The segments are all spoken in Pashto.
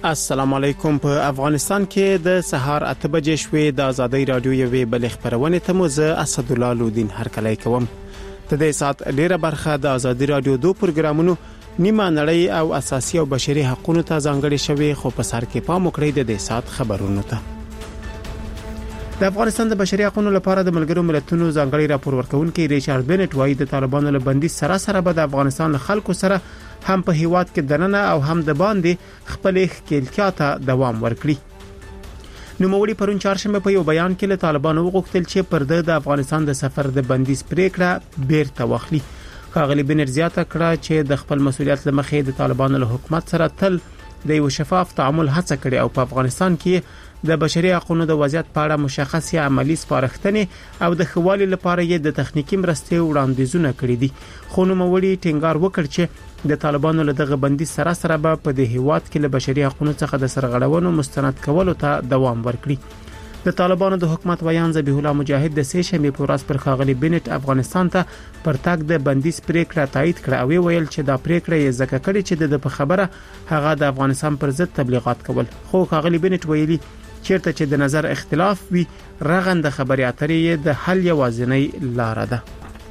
السلام علیکم. په افغانستان کې د سهار 8 بجې شوې د ازادي رادیو یوې بل خبرونه ته مو زه اسد الله لودین هرکلی کوم. د دې سات ډیره برخه د ازادي رادیو دو پروګرامونو نیمه نړۍ او اساسي او بشري حقوقو ته ځانګړي شوی، خو په سر کې پام وکړئ د دې سات خبرونو ته. د افغانستان د بشري حقوقو لپاره د ملګرو ملتونو ځانګړي راپور ورکونکي ریچارډ بنټ وايي د طالبانو له بندي سره به د افغانستان له خلکو سره هم په هیواد کې دننه او هم د باندې خپل ښکېلتیا ته دوام ورکړي. نوموړي پرون چهارشنبه په یو بیان کې له طالبانو وغوښتل چې پر د افغانستان د سفر د بندیز پریکړه بیرته واخلي. ښاغلي بنټ زیاته کړه چې د خپل مسولیت لمخې د طالبانو له حکومت سره تل د یو شفاف تعامل هڅه کړې او په افغانستان کې د بشري حقوقو د وضعیت په اړه مشخصه عملی سپارښتنې او د خوالي لپاره یې د تخنیکی مرستې وړاندیزونه کړې دي. خو نوموړي ټینګار وکړ چې د طالبانو له دغه بندي سره به په دې هیواد کې له بشري حقوقو څخه د سرغړونو مستند کولو ته دوام ورکړي. د طالبانو د حکومت ویان ذبیح الله مجاهد د سه شنبه په ورځ پر ښاغلي بنټ افغانستان ته پر تاګ د بندیز پریکړه تایید کړه او ویل چې دا پریکړه یې ځکه کړې چې د په خبره هغه د افغانستان پر ضد تبلیغات کول. خو ښاغلي بنټ ویلي چیرته چې د نظر اختلاف وي رغنده خبري اترې د حل یوازینی لار ده.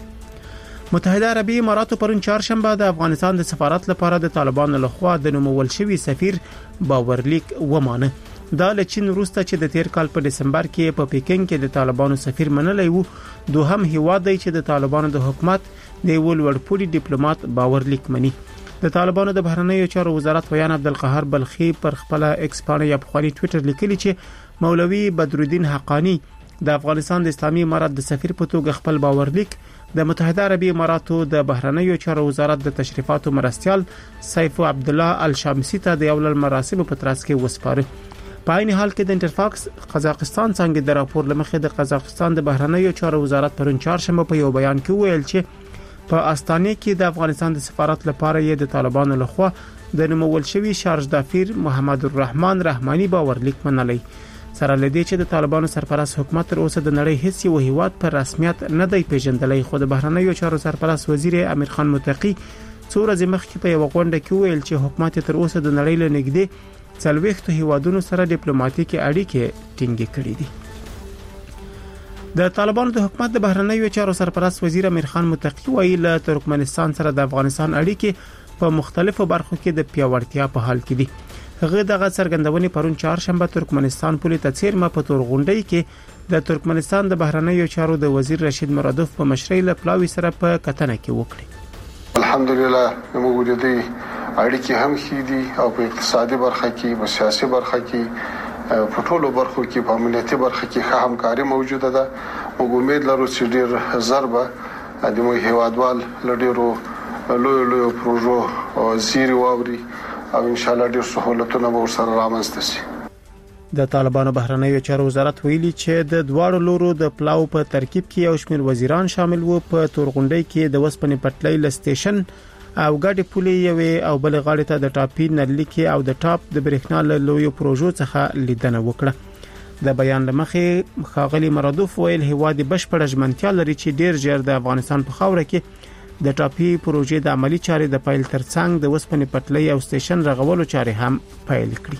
متحده عربی اماراتو پرون چهارشنبه د افغانستان د سفارت لپاره د طالبانو لخوا د نومول شوی سفیر باورلیک ومانه. دا له چین وروسته چې د تیر کال په دسمبر کې په پیکینګ کې د طالبانو سفیر منلی وو، دوهم هیواد دی چې د طالبانو د حکومت د ولوړپوړي ډیپلوماټ باورلیک مني. د طالبانو د بهرنیو چارو وزارت ویان عبدالقهار بلخی پر خپل ایکس باندې یا په ټوئیټر لیکلی چې مولوی بدرالدین حقانی د افغانستان د اسلامي امارات د سفیر په توګه خپل باورلیک د متحده عربی اماراتو د بهرنیو چارو وزارت د تشریفاتو مرستیال سیف عبد الله الشامسی ته د یو مراسم په ترڅ کې وسپاره. په عین حال کې د انټرفاکس قزاقستان څنګه د راپور لمخې د قزاقستان د بهرنیو چارو وزارت پرون چهارشنبه په یو بیان کې ویل چې په استانه کې د افغانستان د سفارت لپاره یې د طالبانو لخوا د نومول شوی شارژ دافیر محمد الرحمن رحمانی باورلیک منلی. سره لدی چې د طالبانو سرپرست حکومت تر اوسه د نړۍ هیڅ یو هیواد پر رسمیت نه دی پیژندلی، خو د بهرنیو چارو سرپرست وزیر امیر خان متقی څو ورځې مخکې په یو غونډه کې ویل چې حکومت تر اوسه د نړۍ له نږدې 40 هیوادونو سره ډیپلوماټیکي اړیکې ټینګې کړې دي. د طالبانو د حکومت د بهرنیو چارو سرپرست وزیر امیر خان متقی ویل له ترکمنستان سره د افغانستان اړیکې په مختلفو برخو کې د پیاوړتیا په حال کې دي. هغه دغه څرګندونې پرون چهارشنبه ترکمنستان پولیس ته څیرمه په تورغونډۍ کې د ترکمنستان د بهرنیو چارو د وزیر رشید مرادوف په مشرۍ له پلاوي سره په کتنه کې وکړي. الحمدلله موږ د دې اړیکې هم خېدي او په اقتصادي برخه کې په سیاسي برخه کې په ټولو برخو کې په امنیتي برخه کې ښه همکاري موجوده ده. موږ امید لرو چې ډیر ضربه د مو هیوادوال لډیرو لوی پروژو زیری واوري او ان شاء الله ډیر سہولتونه به ورسره رامنځته شي. د طالبانو بهرنیو چارو وزارت ویلي چې د دواړو لورو د پلاو په ترکیب کې یو شمېر وزیران شامل وو. په تورغونډۍ کې د وسپنې پټلۍ ل سټیشن او ګاډي پولې یوې او بل غاړې ته د ټاپي نرلیکي او د ټاپ د برېښنا له لویو پروژو څخه لیدنه وکړه. د بیان لمخې ښاغلي مرادوف ویل هیواد بشپړ ژمنتیا لري چې ډیر ژر د افغانستان په خاوره کې د ټاپي پروژې د عملی چارې د پایل ترڅنګ د وسپنې پټلۍ او سټیشن رغولو چارې هم پیل کړي.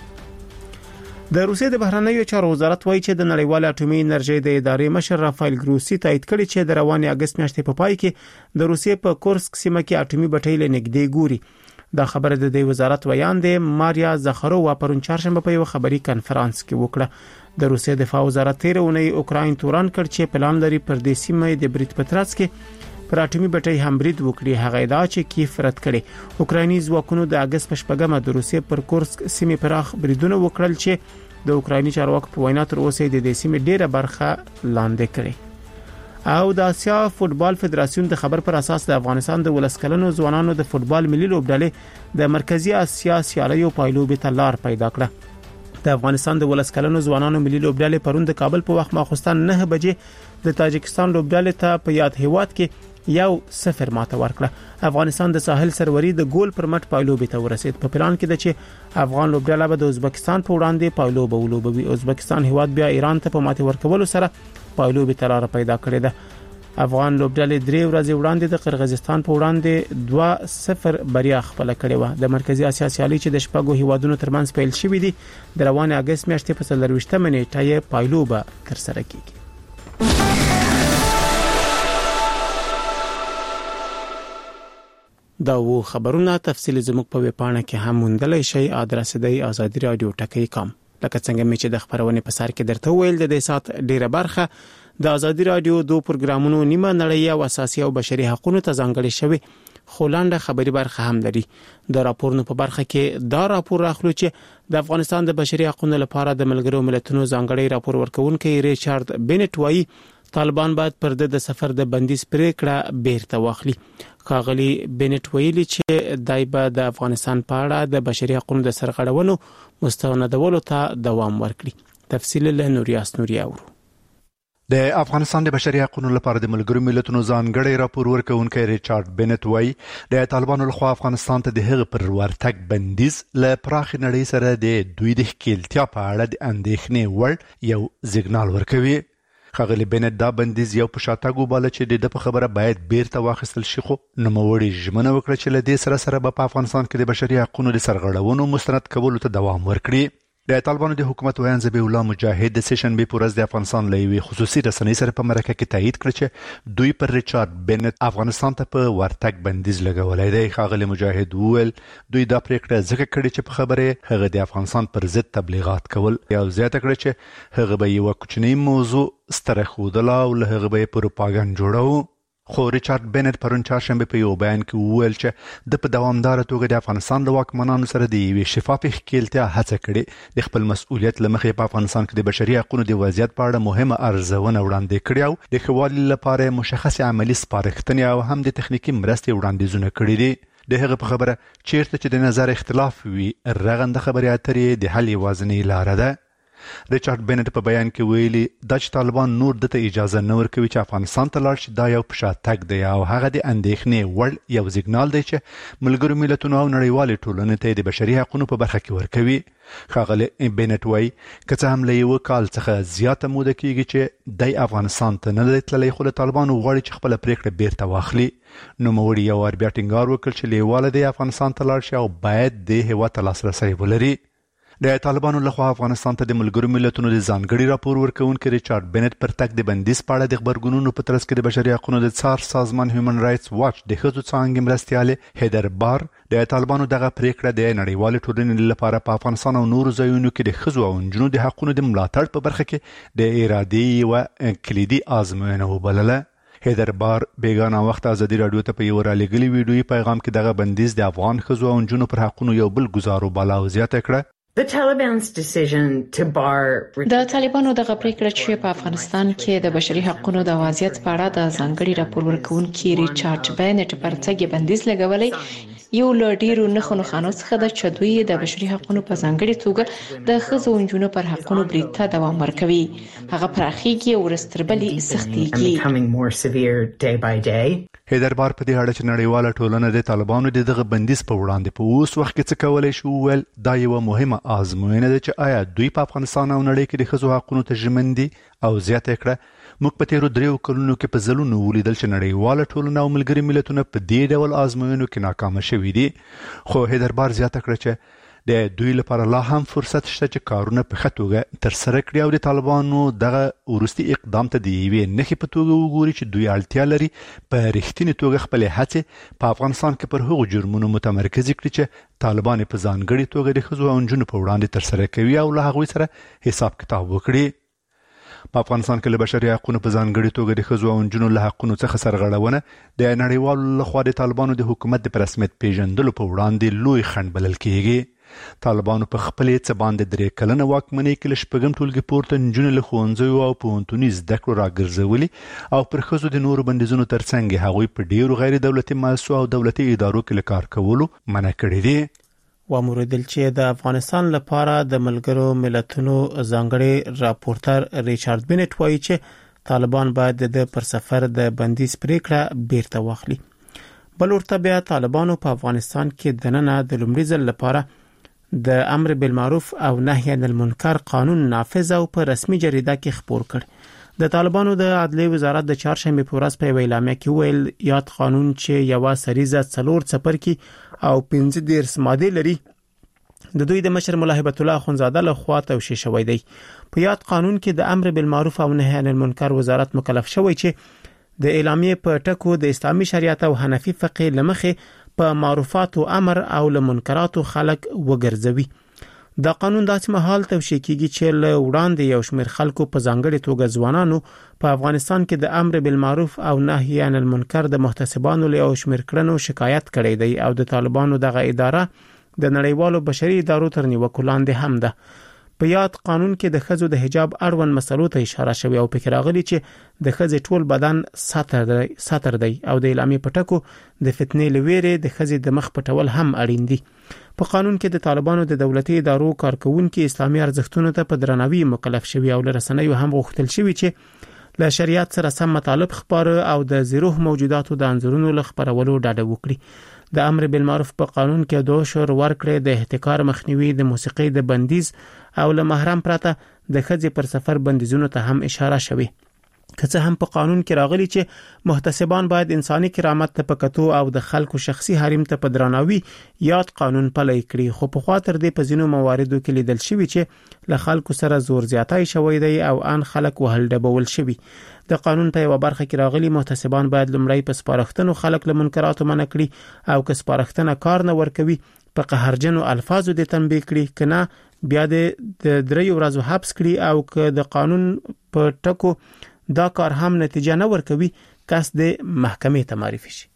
د روسیې د بهرنیو چارو وزارت وایي چې د نړیوال اټومي انرژي د ادارې مشر رافایل ګروسی تایید کړی چې د رواني اگست میاشتې په پای کې د روسیې په کورسک سیمه کې اټومي بټۍ له نږدې ګوري. دا خبره د وزارت ویان دی ماریا زخرووا پرون چهارشنبه په یو خبري کانفرنس کې وکړه. د روسیې دفاع وزارت تیر اونۍ اوکراین توران کړ چې پلان لري پر دې سیمه د بریټ پتراتس کې پر اټومي بټۍ هم برید وکړي. هغه ادعا چې کیف رد کړي. اوکرایني ځواکونو د اگست په شپږمه د روسیې پر کورسک سیمه پراخ بریدونه وکړل چې د اوکرایني چارواکو په وینا تر اوسه د دې سیمې ډیره برخه لاندې کړي. او د آسیا فوتبال فدراسیون د خبر پر اساس د افغانستان د ولسکلنو ځوانانو د فوتبال ملي لوبډلې د مرکزی آسیا سیالیو پایلوبې ته لار پیدا کړه. د افغانستان د ولسکلنو ځوانانو ملي لوبډلې پرون د کابل په وخت ماخوستان 9 بجې د تاجکستان لوبډلې ته په یاد هیواد کې 1-0 ماته ورکړه. افغانستان د ساحل سروري د ګول پر مټ پایلوبې ته ورسید. په پلان کې د چې افغان لوبډله به د ازبکستان په وړاندې پایلوبه ولوبوي. ازبکستان هیواد بیا ایران ته په ماته ورکولو سره پایلوبې ته لار پیدا کړې ده. افغان لوبډلې 3 ورځې وړاندې د قرغیزستان په وړاندې 2-0 بریا خپل کړې و. د مرکزی اسیا سیالي چې د شپږو هیوادونو ترمنځ پیل شوې دي د روان اگست میاشتې په 23 نیټه یې پایلوبه تر سره کیږي. دا و خبرونه تفصیل زموږ په ویبپاڼه کې هم موندلای شئ. ادرس دی azadi.radio.com. لکه څنګه مې چې د خبرونه په سر کې درته ویل د دې سات ډیره برخه د ازادي رادیو 2 پروګرامونو نیمه نړۍ او اساسي او بشري حقوقو ته ځانګړي شوی خولانده خبري برخه هم لري. د راپورونو په برخه کې دا راپور راخلو چې د افغانستان د بشري حقوقو لپاره د ملګرو ملتونو ځانګړي راپور ورکونکي ریچارډ بینټ وایي طالبان باید پر د سفر د بندیز پریکړه بیرته واخلي. ښاغلي بینټ ویلي چې دای په د افغانستان په اړه د بشري حقوقو د سرغړونو مستندولو ته دوام ورکړي. تفصیل له نوریاس نوري اورو. د افغانستان د بشري حقوقو لپاره د ملګرو ملتونو ځانګړي راپور ورکونکي ریچارډ بینټ وایي د طالبانو لخوا افغانستان ته د هغه پر ورتګ بندیز له پراخ نړۍ سره د دوی د ښکیلتیا په اړه د اندېښنې وړ یو سیګنال ورکوي. ښاغلي بینټ دا بندیز یو په شاتګ وباله چې د په خبره باید بیرته واخیستل شي، خو نوموړي ژمنه وکړه چې له دې سره په افغانستان کې د بشري حقوقو د سرغړونو مستند کولو ته دوام ورکړي. د طالبانو د حکومت ویان ذبیح الله مجاهد د سیشنبې په ورځ د افغانستان له یوې خصوصي رسنۍ سره په مرکه کې تایید کړ چې دوی پر ریچارډ بینټ افغانستان ته په ورتګ بندیز لګولای دی. ښاغلي مجاهد وویل دوی دا پریکړه ځکه کړې چې په خبره هغه د افغانستان پر ضد تبلیغات کول، یا زیاته کړه چې هغه به یو کوچنی موضوع ستره خودله او له هغه به پروپاګاندا جوړاو. خو ریچارډ بینټ پرون چهارشنبه په یو بیان کې وویل چې د په دوامدار توګه د افغانستان د واکمنانو سره د یوې شفافې ښکیلتیا هڅه کړې، د خپل مسؤلیت له مخې په افغانستان کې د بشري حقوقو د وضعیت په اړه مهمه ارزونه وړاندې کړې او د ښه والي لپاره مشخص عملی سپارښتنې او هم د تخنیکی مرستې وړاندیزونه کړي دي. د هغه په خبره چیرته چې د نظر اختلاف وي رغنده خبرې اترې د حل یوازینۍ لاره ده. ریچارډ بینټ په بیان کې ویلي دا چې طالبان نور دته اجازه نه ورکوي چې افغانستان ته لاړ شي دا یو په شاتګ دی او هغه د اندېښنې وړ یو سیګنال دی چې ملګرو ملتونو او نړیوالې ټولنې ته د بشري حقوقو په برخه کې ورکوي. ښاغلي بینټ وایي که څه هم له یو کال څخه زیاته موده کېږي چې د افغانستان ته نه دی تللی، خو له طالبانو غواړي چې خپله پریکړه بیرته واخلي. نوموړي یو وار بیا ټینګار وکړ چې لیواله دی افغانستان ته لاړ شي او باید د هېواد ته لاسرسی ولري. د طالبانو لخوا افغانستان ته د ملګرو ملتونو د ځانګړي راپور ورکونکي ریچارډ بینټ پر تګ د بندیز په اړه د خبرګونونو په ترڅ کې د بشري حقوقو د څار سازمان هیومن رائټس واچ د ښځو څانګې مرستیالې هیدر بار د طالبانو دغه پریکړه د نړیوالې ټولنې لپاره په افغانستان او نورو ځایونو کې د ښځو او نجونو د حقوقو د ملاتړ په برخه کې د ارادې او کلیدي آزموینه وبلله. هیدر بار بیگانه وخت ازادي رادیو ته په یو رالیږلي ویډیویي پیغام کې دغه بندیز د افغان ښځو او نجونو پر حقوقو یو بل ګزار وباله او زیاته کړه د طالبانو دغه پریکړه چې په افغانستان کې د بشري حقوقو د وضعیت په اړه د ځانګړي راپور ورکونکي ریچارډ بینټ پر تګ بندیز لګولای یو له ډیرو نښو څخه ده چې دوی د بشري حقوقو په ځانګړي توګه د ښځو او نجونو پر حقوقو برید ته دوام ورکوي. هغه پراخیږي او ورستربلي سختيږي. هیدر بار په دې اړه چې نړیواله ټولنه د طالبانو دغه بندیز په وړاندې په اوس وخت کې څه کولای شي وویل دا یو مهمه آزموینه ده چې آیا دوی په افغانستان او نړۍ کې د ښځو حقوقو ته ژمن دي او زیاته کړه موږ په تیرو 3 کلونو کې په ځلونو ولیدل چې نړیواله ټولنه او ملګري ملتونه په دې ډول آزموینو کې ناکام شوي دي. خو هیدر بار زیاته کړه چې د دوی لپاره لا هم فرصت شته چې کارونه په ښه توګه ترسره کړي او د طالبانو دغه وروستي اقدام ته د یوې نښې په توګه وګوري چې دوی اړتیا لري په رښتینې توګه خپلې هڅې په افغانستان کې پر هغو جرمونو متمرکزې کړي چې طالبان په ځانګړي توګه د ښځو او نجونو په وړاندې ترسره کوي او له هغوی سره حساب کتاب وکړي. په افغانستان کې له بشري حقوقو په ځانګړي توګه د ښځو او نجونو له حقوقو څخه سرغړونه د نړیوالو لخوا د طالبانو د حکومت د رسمیت پیژندلو په وړاندې لوی خنډ بلل کېږي. طالبانو په خپلې څه باندې 3 کلنه واکمنۍ کې له شپږم ټولګي پورته نجونې له ښوونځیو او پوهنتوني زده کړو راګرځولي او پر ښځو د نورو بندیزونو ترڅنګ هغوی په ډیرو غیر دولتي مؤسسو او دولتي ادارو کې له کار کولو منع کړي دي. وموردل چې د افغانستان لپاره د ملګرو ملتونو ځانګړي راپورټر ریچارډ بینټ وایي چې طالبان باید د پر سفر د بندیز پریکړه بیرته واخلي. بل ورته بیا طالبانو په افغانستان کې دننه د لومړي ځل لپاره د امر بالمعروف او نهي عن المنکر قانون نافذ او په رسمي جریده کې خبر کړ. د طالبانو د عدلیې وزارت د چهارشنبه په ورځ په اعلامیه کې ویل یاد قانون چې یو سریزه 4 څپرکی او 15 ماده لري د دوی د مشر ملا هبت الله اخونزاده له خوا توشیح شوی دی. په یاد قانون کې د امر بالمعروف او نهی عن المنکر وزارت مکلف شوی چې د اعلامیه په ټکو د اسلامي شریعت او حنفي فقه لمخې په معروفات او امر او لمنکرات خلق وګرځوي. دا قانون داسې مهال توشیح کیږي چې له وړاندې یو شمېر خلکو په ځانګړي توګه ځوانانو په افغانستان کې د امر بالمعروف او نهی عن المنکر د محتسبانو له یو شمېر کړنو شکایت کړی دی او د طالبانو دغه اداره د نړیوالو بشري ادارو تر نیوکو لاندې هم ده. په یاد قانون کې د ښځو د حجاب اړوند مسلو ته اشاره شوی او پکې راغلي چې د ښځې ټول بدن ساتر دی او د اعلامیې په ټکو د فتنې لویره د ښځې د مخ پټول هم اړین دي. په قانون کې د طالبانو د دولتي ادارو کارکونکو اسلامي ارزښتونو ته په درناوي مکلف شوی او لرسنیو هم غوښتل شوی چې له شریعت سره سم مطالب خبره او د زیروح موجوداتو د انځورونو ل خبرولو ډاډه وکړي. د امر بالمعروف په قانون کې 2 شهر ورکړې د احتکار مخنیوي د موسیقي د بندیز او له محرم پرته د ښځې پر سفر بندیزونو ته هم اشاره شوی. که څه هم په قانون کې راغلي چې محتسبان باید انساني کرامت ته پکتو او د خلکو شخصي حریم ته په درناوي یاد قانون پلي کړي، خو په خاطر دې په ځینو مواردو کې لیدل شوی چې له خلکو سره زور زیاتای شوی دی او ان خلک وهل ډبول شوی. د قانون په یو برخه کې راغلي محتسبان باید لمړی په سپارښتنو خلک له منکراتو منع کړي او که سپارښتنه کار نه ورکوي په قهرجنو الفاظو د تنبیه کړي، کنه بیا د 3 ورځو حبس کړي او که د قانون په ټکو دا کار هم نتیجه نه ورکوي کس د محکمې ته معرفي شي.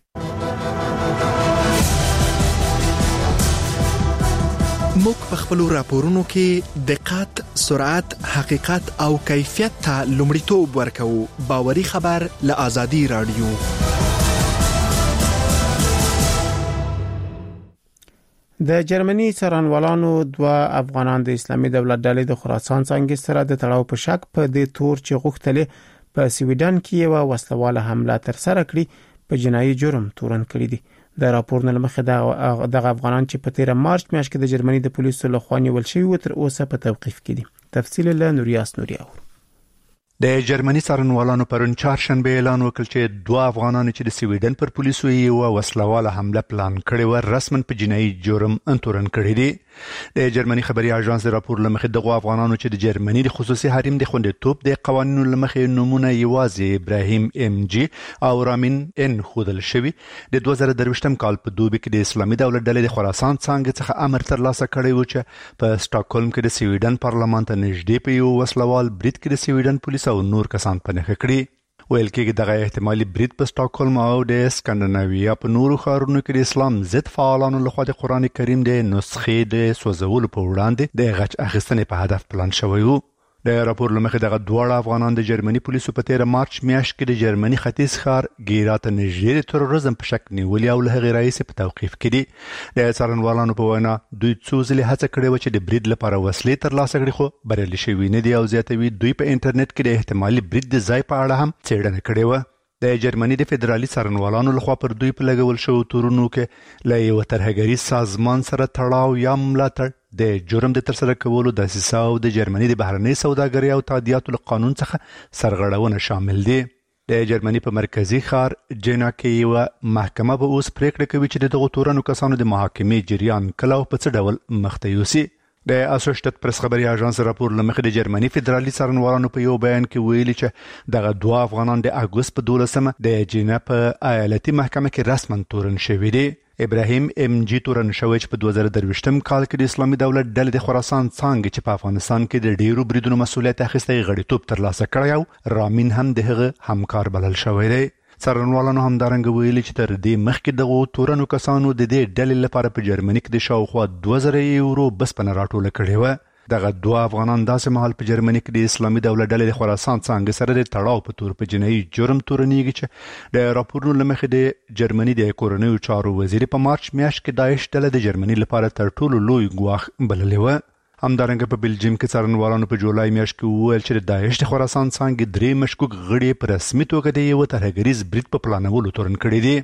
موږ په خپل راپورونو کې دقت، سرعت، حقیقت او کیفیت ته لومړیتوب ورکوو. باوري خبر له آزادي رادیو. د جرمني څارنوالانو 2 افغانان د اسلامي دولت ډلې د خراسان څنګه سره د تړاو په شک په دې تور چې غوښتلې په سویډن کې یو وسلواله حمله تر سره کړي په جنایي جرم تورن کړی دي. د راپور نه مخه د افغانان چې په 13 مارچ میاشت کې د جرمني د پولیسو لخوا نیول شوی و تر اوسه په توقیف کې دي. تفصیل له نوریاس نوریا. د جرمني څارنوالانو پرون چهارشنبه اعلان وکړ چې 2 افغانان چې د سویډن پر پولیسو یو وسلواله حمله پلان کړی و رسمن په جنایي جرم انتورن کړی دی. د جرمني خبري اژانس راپور لمخې دغه افغانانو چې د جرمني د خصوصي حریم د خوندیتوب د قوانینو لمخې نمونه یوازې ابراهیم ام جی او رامین ان خودل شوی د 2023 کال په دوبي کې د اسلامي دولت ډلې د خراسان څنګه څخه امر ترلاسه کړی و چې په سټاکهولم کې د سویډن پارلمان ته نږدې په یو وسلوال برید کې د سویډن پولیس او نور کسان په نښه کړی. ویل کېږي دغه احتمالي برید په سټاکهولم او د سکاندیناویا په نورو ښارونو کې د اسلام ضد فعالانو لخوا د قرآن کریم د نسخې د سوځولو په وړاندې د غچ اخیستنې په هدف پلان شوی و. د راپور لمخې دغه 2 افغانان د جرمني پولیسو په 13 مارچ میاشت کې د جرمني ختیځ ښار ګیراته نږدې د تروریزم په شک نیولې او له هغې راهیسې په توقیف کې دي. د څارنوالانو په وینا دوی څو ځلې هڅه کړې وه چې د برید لپاره وسلې ترلاسه کړي خو بریالي شوي نه دي او زیاتوي دوی په انټرنیټ کې د احتمالي برید د ځای په اړه هم څېړنه کړې وه. د جرمني د فدرالي څارنوالانو لخوا پر دوی په لګول شوو تورونو کې له یو ترهګریز سازمان سره تړاو یا ملاتړ، د جرم د ترسره کولو دسیسه او د جرمني د بهرنۍ سوداګرۍ او تادیاتو له قانون څخه سرغړونه شامل دي. د جرمني په مرکزی ښار جینا کې یو محکمه به اوس پریکړه کوي چې دغه تورنو کسانو د محاکمې جریان کله او په څه ډول مخته یوسي. د اسوشییټډ پریس خبري اژانس راپور لمخې د جرمني فدرالي څارنوالانو په یو بیان کې ویلي چې دغه 2 افغانان د اګوست په 12مه د جینا په ایالتي محکمه کې رسماً تورن شوي دي. ابراهیم ام جی تورن شوی چې په 2023 کال کې د اسلامي دولت ډلې د خراسان څنګه چې په افغانستان کې د ډیرو بریدونو مسولیت اخیستی غړیتوب ترلاسه کړی او رامین هم د هغه همکار بلل شوی دی. څارنوالانو همدارنګه ویلي چې تر دې مخکې دغه تورنو کسانو د دې ډلې لپاره په جرمني کې د شاوخوا 2000 یورو بسپنه راټوله کړې وه. دغه 2 افغانان داسې مهال په جرمني کې د اسلامي دولت ډلې د خراسان څنګه سره د تړاو په تور په جنایي جرم تورنېږي چې د راپورونو لمخې د جرمني د کورنیو چارو وزیر په مارچ میاشت کې داعش ډله د جرمني لپاره تر ټولو لوی ګواښ بللې وه. همدارنګه په بلجیم کې څارنوالانو په جولای میاشت کې وویل چې د داعش د خراسان څنګه 3 مشکوک غړي په رسمي توګه د یو ترهګریز برید په پلانولو تورن کړي دي.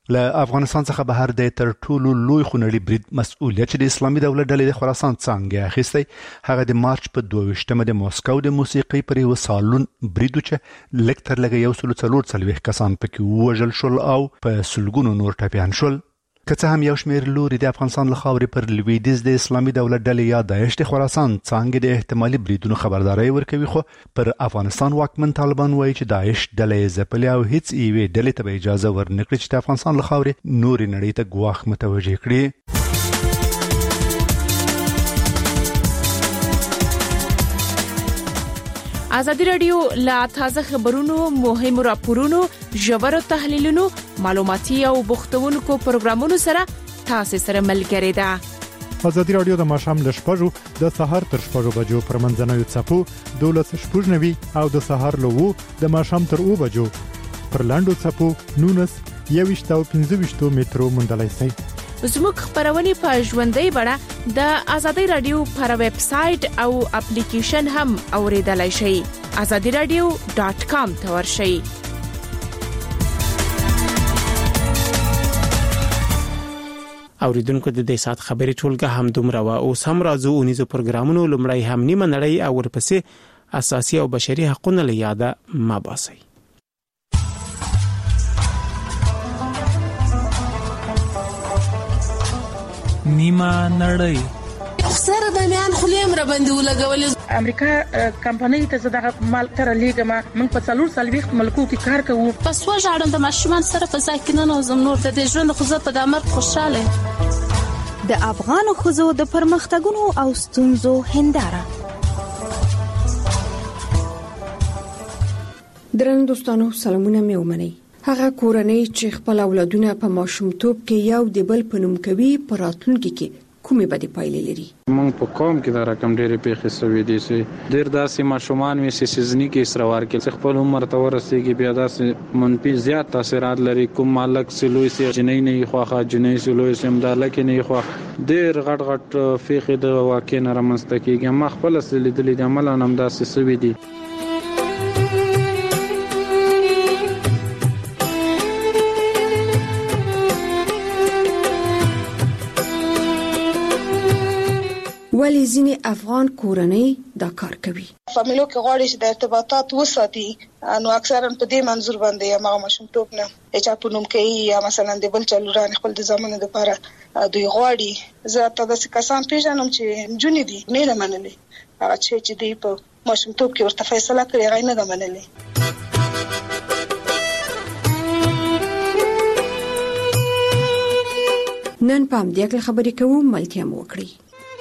له افغانستان څخه بهر د تر ټولو لوی خونړي برید مسؤلیت د اسلامي دولت ډلې د خراسان څنګه اخیستی هغه د مارچ په 22مه د موسکو د موسیقي پر یو سالون برید چې لکتر لګي یو سلو څلور څلويخ کسان پکې وژل شول او په سلګونو نور ټپيان شول. که څه هم یو شمېر لوري د افغانستان له خاورې پر لویدیځ د اسلامي دولت ډلې یا داعش د خراسان څنګه د احتمالي بریدونو خبرداري ورکوي خو پر افغانستان واکمن طالبان وایي چې داعش ډلې ځپلې او هیڅ یوې ډلې ته اجازه ورنکړي چې د افغانستان له خاورې نورې نړۍ ته ګواښ متوجه کړي. ازادي رادیو لا تازه خبرونو مهمو راپورونو ژور تحلیلونو معلوماتي او بوختونکو پروګرامونو سره تاسو سره ملګری ده. ازادي رادیو د ماښام ل 6:00 د سهار تر 6:00 بجو پر منځنوي څپو 12:90 او د سهار له 2 د ماښام تر 2 بجو پر لاندو څپو 19 او 15 مترو مندلای سي. زموږ خبرونه په ژوندۍ بڼه د ازادي رادیو پر ویب سټ او اپلیکیشن هم اوریدلای شئ. azadiradio.com ته ورشئ. اوریدونکو د دې سات خبري ټولګه هم دومره وا او سم راځو اونیزو پروګرامونو لمړی هم نیمه نړۍ او ورپسې اساسي او بشري حقوقونه لیاده ما باسي. نیمه نړۍ سره د میان خلیم را باندې ولګول. امریکا کمپنۍ ته زده مال تر لیګما موږ په 440 ملکو کې کار کوو. پس وژاړم د ماشومان سره په ساکنانو زمنور د ژوند خو په دامر خوشاله. د افغان خوځو د پرمختګونو او ستونزو هنداره. درنو دوستانو سلامونه مې ومنئ. هغه کورنۍ چې خپل اولادونه په ماشومتوب کې یو د بل په نوم کوي په راتلونکي کې کومې بدې پایلې لري. موږ په قوم کې دا رقم ډېرې پیښې شوې دي چې ډېر داسې ماشومان وي چې سيزني کې اسروار کې خپل عمر ته ورسېږي بیا داسې منفي زیات تاثیرات لري. کوم مالک سلوي سي جنۍ نه خوخه جنۍ سلوي سم دالک نه خوخه ډېر غټ غټ پیښې د واقع نه رامنځته کېږي. ما خپل لیدلې د عمل نام داسې شوې دي. ولی ځینې افغان کورنۍ دا کار کوي. فامیلو کې غواړي چې د ارتباطات وساتي نو اکثرا په دې منظور باندې یا هغه مشمتوب نه چې په نوم کې یا مثلا د بل چلوران خپل د زمانه لپاره دوی غواړي. زه ته د کسان پیژنم چې جونې دي نه منلې هغه چې دی په مشمتوب کې ورته فیصله کړی غي نه منلې. نن پام دې خبرې کوم ملتیا مو وکړي.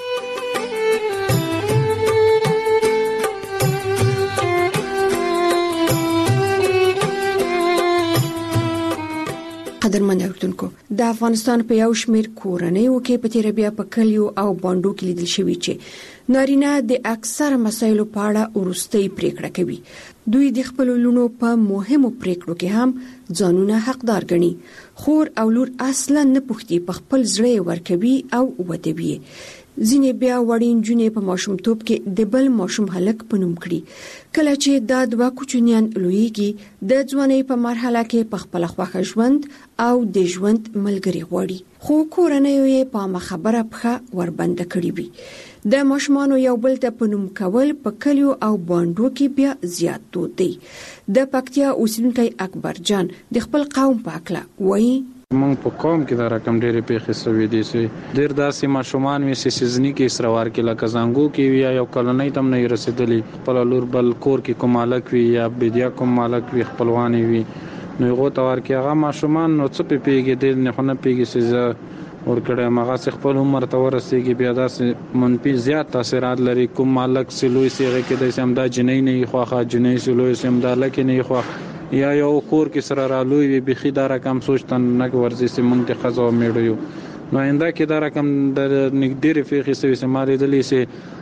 قدرمن اوردونکو د افغانستان په یو شمېر کورنۍ کې په تیر بیا په کلیو او باندو کې لیدل شوی چې نارینه د اکثر مسایلو په اړه ورستۍ پریکړه کوي. دوی د خپل لونو په مهمو پریکړو کې هم ځانونه حقدار ګڼي. خور او لور اصلا نه پوښتي په خپل ځړې ورکوي او ودوي. ځینې بیا وړین جونې په ماشومتوب کې د بل ماشوم هلک په نوم کړي. کله چې دا دوه کوچنیان لویږي د ځوانۍ په مرحله کې په خپل خوښه ژوند او د ژوند ملګری غواړي. خو کورنۍ یې په خبره پخه وربنده کړی وي. د ماشومانو یو بل ته په نوم کول په کلیو او باندو کې بیا زیات دود دی. د پکتیا اوسیدونکي اکبر جان د خپل قوم په اړه وایي. موږ په قوم کې دا رقم ډېرې پیښې شوې دي چې ډېر داسې ماشومان وي چې سيزني کې اسروار کې لکه زنګو کې وي یا یو کلنۍ تم نه رسیدلی خپل لور بل کور کې کوم مالک وي یا بدیا کوم مالک وي خپلوانی وي نو هغه تور کې هغه ماشومان نو څه پیږي د نه خونه پیږي چې ورکړه مغه خپل عمر ته ورسېږي بیا داسې منفي زیات تاثیرات لري. کوم مالک سلوي سیغه کې د سم د جنۍ نه خوخه جنۍ سلوي سم د لکه نه خوخه یا یو کور کې سره رالوي وي بخي دا رقم سوچتن نه ورزي سیمون ته خزو میړو نو انده کې دا رقم د نګډيري فقې سوي سماري دلی سي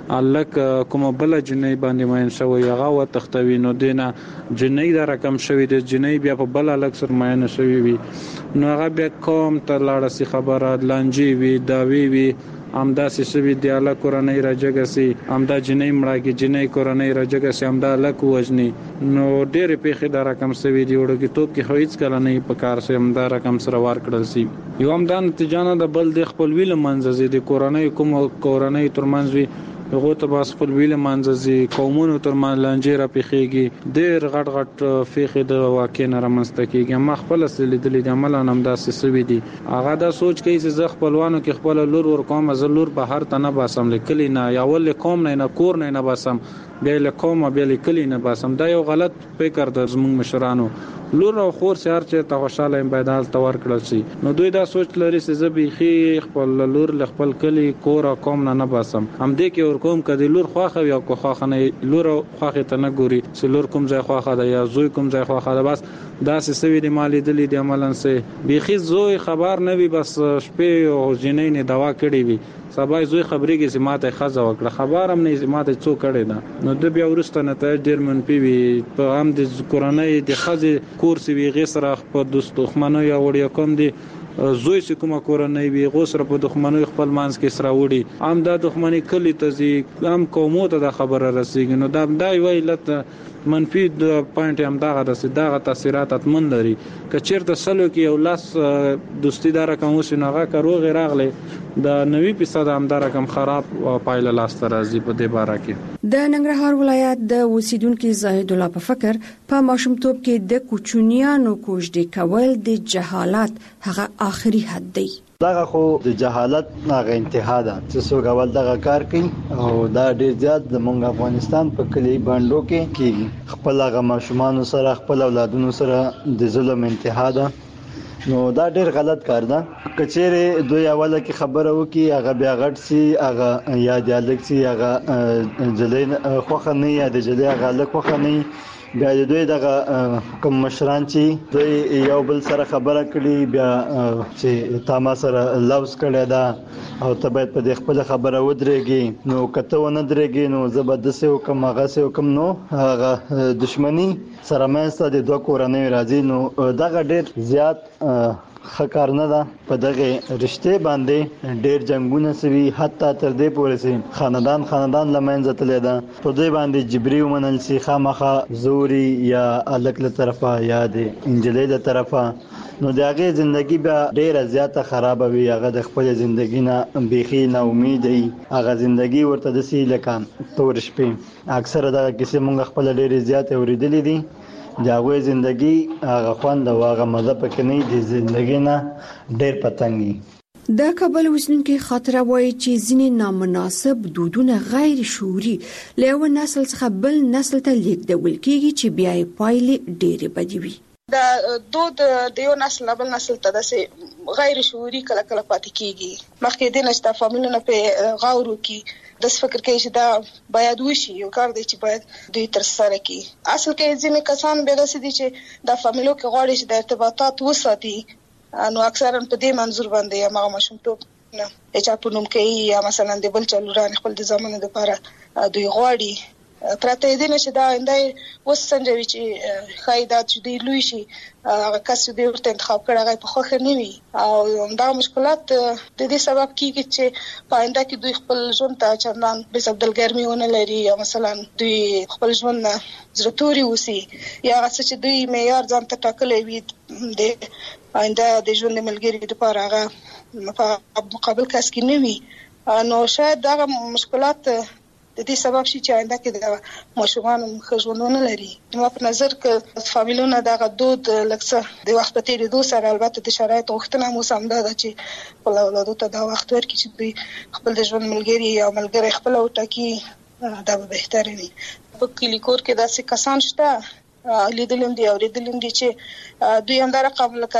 الک کوم بل جنې باندې ماین شوی هغه و تختوي نو دینه جنې دا رقم شوی د جنې بیا په بل الک سر ماین شوی وي نو هغه بیا کوم تر لاړه سي خبره لانجی وي داوی وي امدا سوي دی الله قرآنی راجګسي امدا جنې مړاګي جنې قرآنی راجګسي امدا لک وجني نو ډېر پیخي دا رقم سوي دی وړو کې توپ کې هیڅ کله نه په کار سي امدا رقم سره وار کړل سي یو امدا نتیجانه د بل د خپل ویل منځ دي قرآنی کوم قرآنی ترمنځ وي هغه ته باس خپل ویل منځ قومونو ترمن لانجې را پیخيږي ډېر غټ غټ فیخي د واقع نه رامنځته کیږي ما خپل لیدلې د عمل نام داسې سوي دي هغه دا سوچ کوي چې زه خپلوانو کې خپل لور ور کوم زلور بهر ته نه باسم لیکلی نه یا ول کوم نه کور نه باسم بیا له کومه بیا لیکلی نه باسم دا یو غلط فکر د زموږ مشرانو لور او خور سره چې ته خوشاله امبادال تور کړل شي نو دوی دا سوچ لري چې زه بيخي خپل لور ل خپل کلی کور کوم نه باسم هم دې کې ور کوم کدي لور خواخه یا کو خواخه نه لور خواخه ته نه ګوري چې لور کوم ځای خواخه ده یا زوی کوم ځای خواخه ده بس دا سوي د مالی دلی د عملن سه بيخي زوی خبر نه وي بس شپې او جنې نه دوا کړی وي سبا زوی خبرېږي چې ماته خزه وکړه خبر هم نه ماته څو کړي ده نو د بیا ورسته نه ته ډیر منفي وي په هم د قرآنی د خزه کورس وی غسر په دوستخمنو یا وړیا کوم دي زوی چې کومه کورنۍ وي غوسره په دښمنۍ خپل مانس کې سره وړي عام د دښمنۍ کلی ته هم قومو ته د خبره رسیږي نو دا وی لت منفي د پوینټ هم دغه تاثیرات اتمن لري کچیرته سلو کې یو لاس دوستی دار کوم شنوغه کروغه راغله د 90% هم دا رقم خراب پایله لاس ته راځي په دې باره کې د ننګرهار ولایت د اوسیدونکو زاهد الله په فکر په ماشومتوب کې د کوچنیانو کوژدې کول د جهالت هغه آخري حد دی دغه خو د جهالت هغه انتها ده چې څوک اول دغه کار کوي او دا ډیر زیات د مونږ افغانستان په کلی باندې کې کیږي خپل هغه ماشومان سره خپل اولادونو سره د ظلم انتها ده نو دا ډیر غلط کار ده کچېره دوی اوله کې خبره وکي هغه بیا غټ سي هغه یا دیالک سي هغه جلین خوخه نه یا د جلی هغه لک خوخه نه بیا دوی دغه کوم مشران چې دوی یو بل سره خبره کړي بیا چې تاسو سره لوز کړي دا او ته باید په دې خپل خبره ودرېږي نو کته ونه درېږي نو زبردست حکم هغه سه حکم نو هغه دښمنی سره مېسته د دوه کورنۍ راځي نو دغه ډېر زیات خکار نه ده په دغه رشته باندې ډېر جنگونه سوي حتی تر دې پورې سي خاندان لمنځه تللی ده په دې باندې جبري ومنل سي خامخا زوري یا الک له طرفه یا د انجلۍ له طرفه نو دغه ژوندۍ به ډېر زیاته خراب وي هغه د خپل ژوندۍ نه بيخي نه امید وي هغه ژوندۍ ورته د سي لکه تور شپې اکثره دغه کیسه مونږ خپل ډېر زیاته اوریدلې دي داغه ژوندۍ هغه خوند او هغه مزه پکې نه دي ژوندۍ نه ډېر پتنګي د کابل وسنونکو خاطره وایي چې ځینې نامناسب دودونه غیر شعوري له نسل څخه بل نسل ته لیږدول کیږي چې بیا یې پایلې ډېرې بدې وي دا دود د یو نسل بل نسل ته د غیر شعوري کله پاتې کیږي مخکې د نشته فامیلونو په غاورو کې د فکر کې چې دا باید وشي یو کار دی چې باید دوی تر سره کی اصل کې ځینې کسان به داسې دي چې د فامیلو کې غواړي چې د ارتباطات وساتي نو اکثرا په دې منظور باندې هغه ماشومتوب نه چې په نوم کې یا مثلا د بل چلوران خپل د زمانه لپاره دوی غواړي پراته دې نشه دا اندای وسنجوي چې خایدا چې دی لوي شي هغه کس دې ورته انتخاب کړه هغه په خوخه نه وي او دا مشکلات د دې سبب کیږي چې پاینده کې دوی خپل ژوند ته چندان به سبدل ګرمي ونه لري یا مثلا دوی خپل ژوند زړتوري وسی یا چې دوی معیار ځان ته ټاکلې وي د پاینده د ژوند ملګری لپاره هغه په مقابل کس کې نه وي نو شاید دا مشکلات د دې سبب شي چې آینده کې د ماشومان خژونونه لري نو په نظر کې فامیلونه دغه دود لکه د وخت په تیریدو سره البته د شرایط غوښتنه مو سم ده چې خپل اولادو ته دا وخت ورکړي چې دوی خپل د ژوند ملګری یا ملګری خپل وټاکي دا به بهتره وي په کلی کور کې داسې کسان شته لیدلم دي اوریدلم دي چې دوی هم دا رقم لکه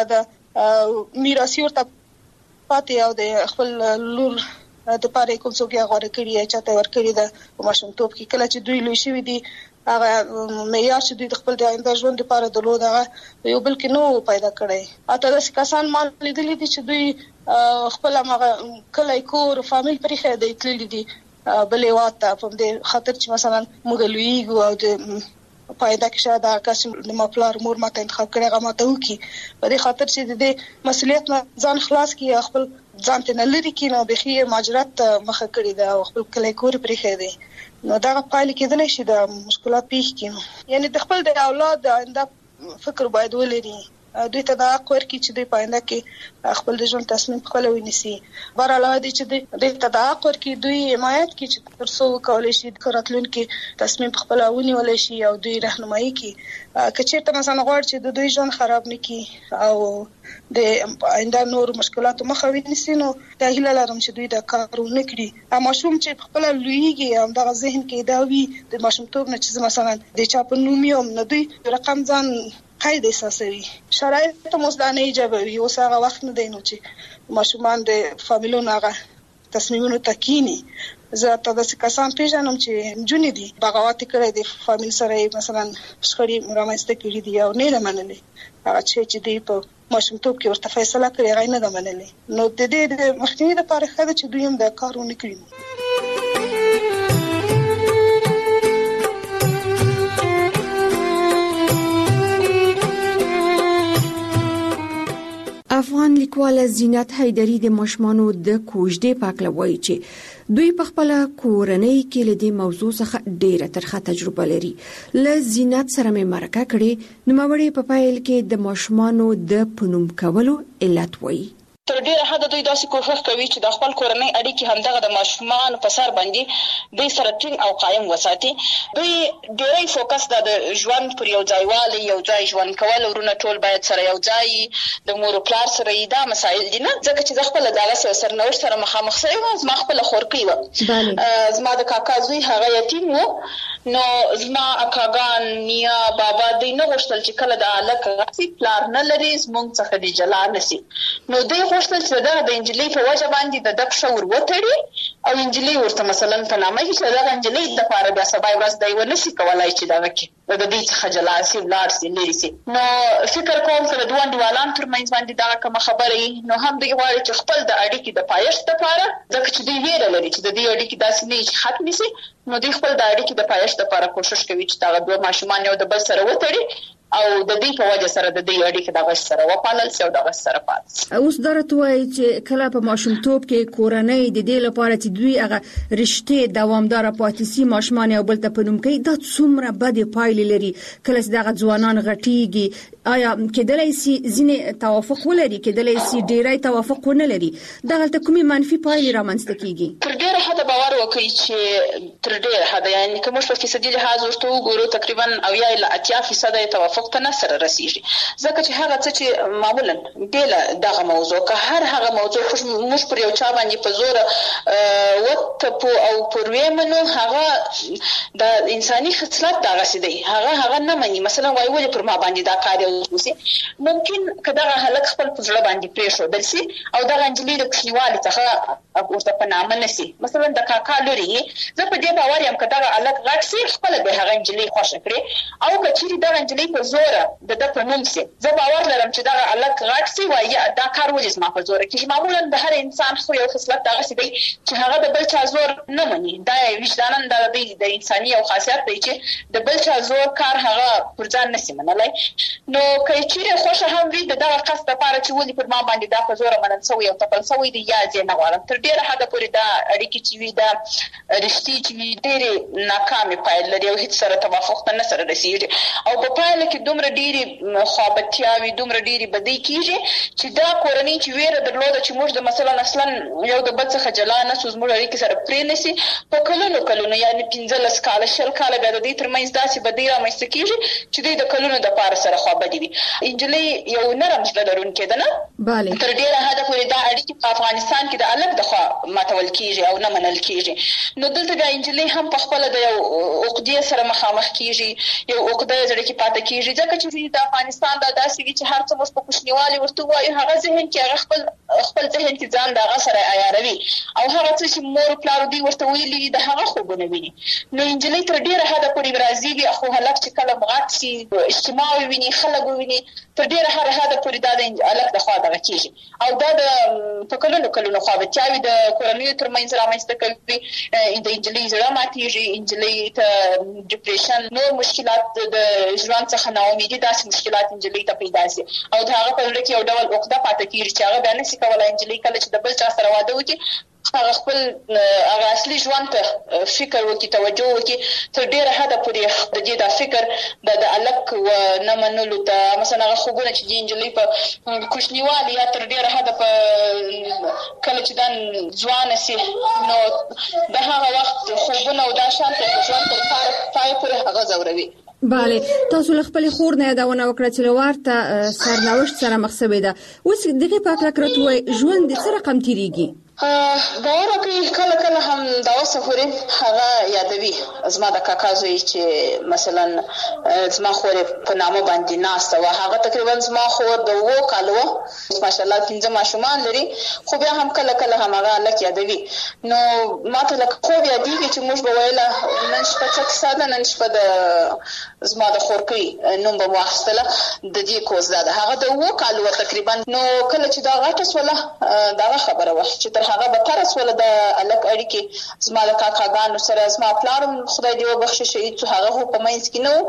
د میراثي ورته پاتې او د خپل لور د پاره کوم څوک یې غوړه کړی یا چاته ور کړی ده په ماشومتوب کې کله چې دوی لوي شوی دي هغه معیار چې دوی خپل د آینده ژوند لپاره درلود هغه یو بل کې نو پیدا کړی اته داس کسان مال لیدلې دي چې دوی خپل هغه کله کور فامیل پرې خې دی تللی دي بلې واته په دې خاطر چې مثلا موږ لویګو او د پایدا کې شاید کس د مپلار مور ماته انتخاب کړي هغه ماته وکي په دې خاطر چې د مسولیت ځان خلاص کړي خپل ځان ته نلري کې نو بخي ماجرات مخه کړی دا خپل کلی کور پرې خېدي نو دا پایله کېدل شي د مشکلات پیښ کینو یعنی د خپل د اولاد آینده فکر باید ولري دوی ته دا اقور کی چې دوی پاینده کې خپل د ژوند تصمیم خپل ونیسي بهر علاوه دي چې دوی ته دا اقور کی دوی حمایت کی چې ترڅو کولای شي کاراتلون کې تصمیم خپل ونیول شي او دوی راهنمایي کی کچېرته مثلا غواړي چې د دوی ژوند خراب نکړي او د آینده نور مشکلاتو مخه ونیسي نو دا هیله لرم چې دوی دا کار ونه کړي اما شوم چې خپل لویږي هم دا ذهن کې دا وي د ماشومتوب نه چې مثلا د چا په نوم یو نو دوی رقم ځان قید احساسوي شرایط مزدانه ایجابوي اوس هغه وخت نه دی نو چې ماشومان د فامیلونو هغه تصمیمونو تکینی زه ته د کسان پیژنم چې جونې دي بغاوت کړي د فامیل سره مثلا شخړې رامنځته کړي دي او نه منلې هغه چې دی په ماشومتوب کې ورته فیصله کړې هغه نه منلې نو د دې د مخنیوي لپاره خاله چې دوی هم دا کارونه کړي افغان لیکواله زینت حیدری د ماشومانو د کوژدې پاکله وایي چې دوی په خپل کورنۍ کې له دې موضوع څخه ډېره ترخه تجربه لري له زینت سره مې مرکه کړې نو مړې په پایل کې د ماشومانو د پنوم کولو علت وایي تر ډیره حد دوی داسې کوښښ کوي چې د خپل کورنۍ اړیکې همدغه د ماشومان په سر باندې دوی سره ټینګ او قایم وساتي دوی ډیری فوکس د ژوند پر یو ځایوالي یو ځای ژوند کول ورونه ټول باید سره یو ځای د مور او پلار سره دا مسایل دي نه ځکه چې خپل دغه سرنوشت سره مخامخ سوی و زما خپل خورقي و زما د کاکا زوی هغه یتیم و نو زما اکاګان نیا بابا دوی نه غوښتل چې کله د الک غسی پلار نه لري زموږ څخه دی جلا نسی نو دوی غوښتل چې د انجلۍ په وجه باندې د دک شور وتړي او انجلۍ ورته مثلا په نامه کې د انجلۍ د لپاره د سبا ورځ دی ونسی کولای چې دا وکړي د دې څخه جلا سي ولار سي لري سي نو فکر کوم چې دوه دیوالان ترمنځ باندې دا کوم خبرې نو هم دوی غواړي چې خپل د اړیکې د پایښت لپاره ځکه چې دوی ویره لري چې د دې اړیکې داسې نه ختم شي نو دوی خپل د اړیکې د پایښت لپاره کوشش کوي چې دا دوه ماشومان یو د بل سره وتړي او د دې په وجه سره د دې اړیکې د غش سره وپالل شي او د غش سره پات اوس درته وایي چې کله په ماشومتوب کې کورنۍ د دې لپاره چې دوی هغه رشتې دوامدار پاتې سي ماشومان یو بل ته پنوم کوي دا څومره بد پایلې لري کله چې دغه ځوانان غټيږي آیا کېدلای شي ځینې توافق ولري کېدلای شي ډیری توافق ونه لري دغه ته کومي منفي پایلې رامنځته کیږي تر ډیره حد باور وکړي چې تر ډیره حد یعنی کوم په فیصدي لحاظ ورته وګورو تقریبا او یا 80% توافق ته نه سره رسیږي ځکه چې هغه څه چې معمولا بل دغه موضوع که هغه موضوع موږ پر یو چا باندې په زور وت او پروي منو هغه د انساني خصلت دغه سدي هغه نه مني مثلا وای ولې پر ما باندې دا کار وسی ممکن کداغه هلک خپل په ځړه باندې پېښو دلسي او دغه انجلۍ د کلیوالي څخه ورته په نامه نسی مثلا د کاکا لوري زه په دې باور یم کداغه هلک غټ سي خپل به هغه انجلۍ خوښ کړي او کچېری دغه انجلۍ په زور د په نوم سي زه باور لرم چې دا الک غټ سي وایي دا کار ولې ما په زور کې معمولا د هر انسان خو یو خصلت دغه سي دی چې هغه د بل چا زور نه مني دا وجدانن د انساني او خاصیت دی چې د بل چا زور کار هغه پر ځان نسی منلای نو کچېره خوشا هم وي دغه قصد لپاره چې ولې پر ما باندې دا په زور منن سوی او تپل سوی دی یا ځې نه غواړم تر ډیره حد پورې دا اړیکې چې وي دا رښتې چې وي ډېرې ناکامې پایلې لري او هیڅ سره توافق ته نه سره رسیږي او په پایله کې دومره ډېری خوابتیاوي دومره ډېری بدی کیږي چې دا کورنۍ چې ویره درلوده چې موږ د مثلا اصلا یو د بل څخه جلا نه سوز موږ اړیکې سره پرې نسی په کلونو یعنی 15 کال شل کال بیا د دې ترمنځ داسې بدی رامنځته کیږي چې د کلونو د پاره سره خوابدي وي انجلۍ یو نرم زړه لرونکې ده نه bale تر ډیره حد پورې دا اړیکې په افغانستان کې د الګ د خوا ماتول کیږي او نه منل کیږي نو دلته د انجلۍ هم په خپل د یو عقدې سره مخامخ کیږي یو عقده زړه کې پاتې کیږي ځکه چې د افغانستان د داسې وی چې هر څه مس په کوشنیوالي ورته وایي هغه ذهن کې هغه خپل ذهن کې ځان دغه سره عیاروي او هغه څه چې مور پلار دی ورته ویلي د هغه خوبونه ویني نو انجلۍ تر ډیره حد پورې راځي خو هلک چې کله مغات شي اجتماعي ویني خلک ویني تر ډیره حد پورې د الګ د خوا دغه کیږي او دا د په کلونو خو به تیاوي د کورنیو ترمنځ رامنځته کوي د انجلۍ زړه ماتېږي انجلۍ ته ډیپریشن نور مشکلات د ژوند څخه ناامیدي داسې مشکلات انجلۍ ته پیدا شي او د هغه په زړه کې یو ډول عقده پاتې کیږي چې هغه بیا نشي کولای انجلۍ کله چې د بل چا سره واده وکړي هغه خپل هغه اصلي ژوند ته فکر وکړي توجه وکړي تر ډیره حده پورې د دې دا فکر د الک و نه منلو ته مثلا هغه خوبونه چې د انجلۍ په کوچنیوالي یا تر ډیره حده په کله چې دا ځوان شي نو د هغه وخت خوبونه او دا شان ته ژوند تر پای پورې هغه ځوروي. بله تاسو له خپل خور نه یادونه وکړه چې لورته سرنوشت سره مخ شوې ده اوس دغه په اړه کړتوي ژوند د څه رقم تیریږي باور وکړئ کله هم دا وسفوري هغه یادوي زما د کاکا زوی چې مثلا زما خور په نامه باندې ناسته و هغه تقریبا زما خور د 2 کالو ماشاءالله 15 ماشومان لري خو بیا هم کله هم هغه لکه یادوي نو ماته لکه خو بیا دیږي چې موږ به ویله نن شپه څه ساده نن شپه د زما د خورکۍ نوم به واخستله د دې کوز ده هغه د 2 کالو تقریبا نو کله چې دا غټه سوله دا خبره و چې تر هغه به تر سوله د الک اړیکې زما د کاکاګانو سره زما پلارم خدای دې وبخښي شهید هغه په مینس کې نو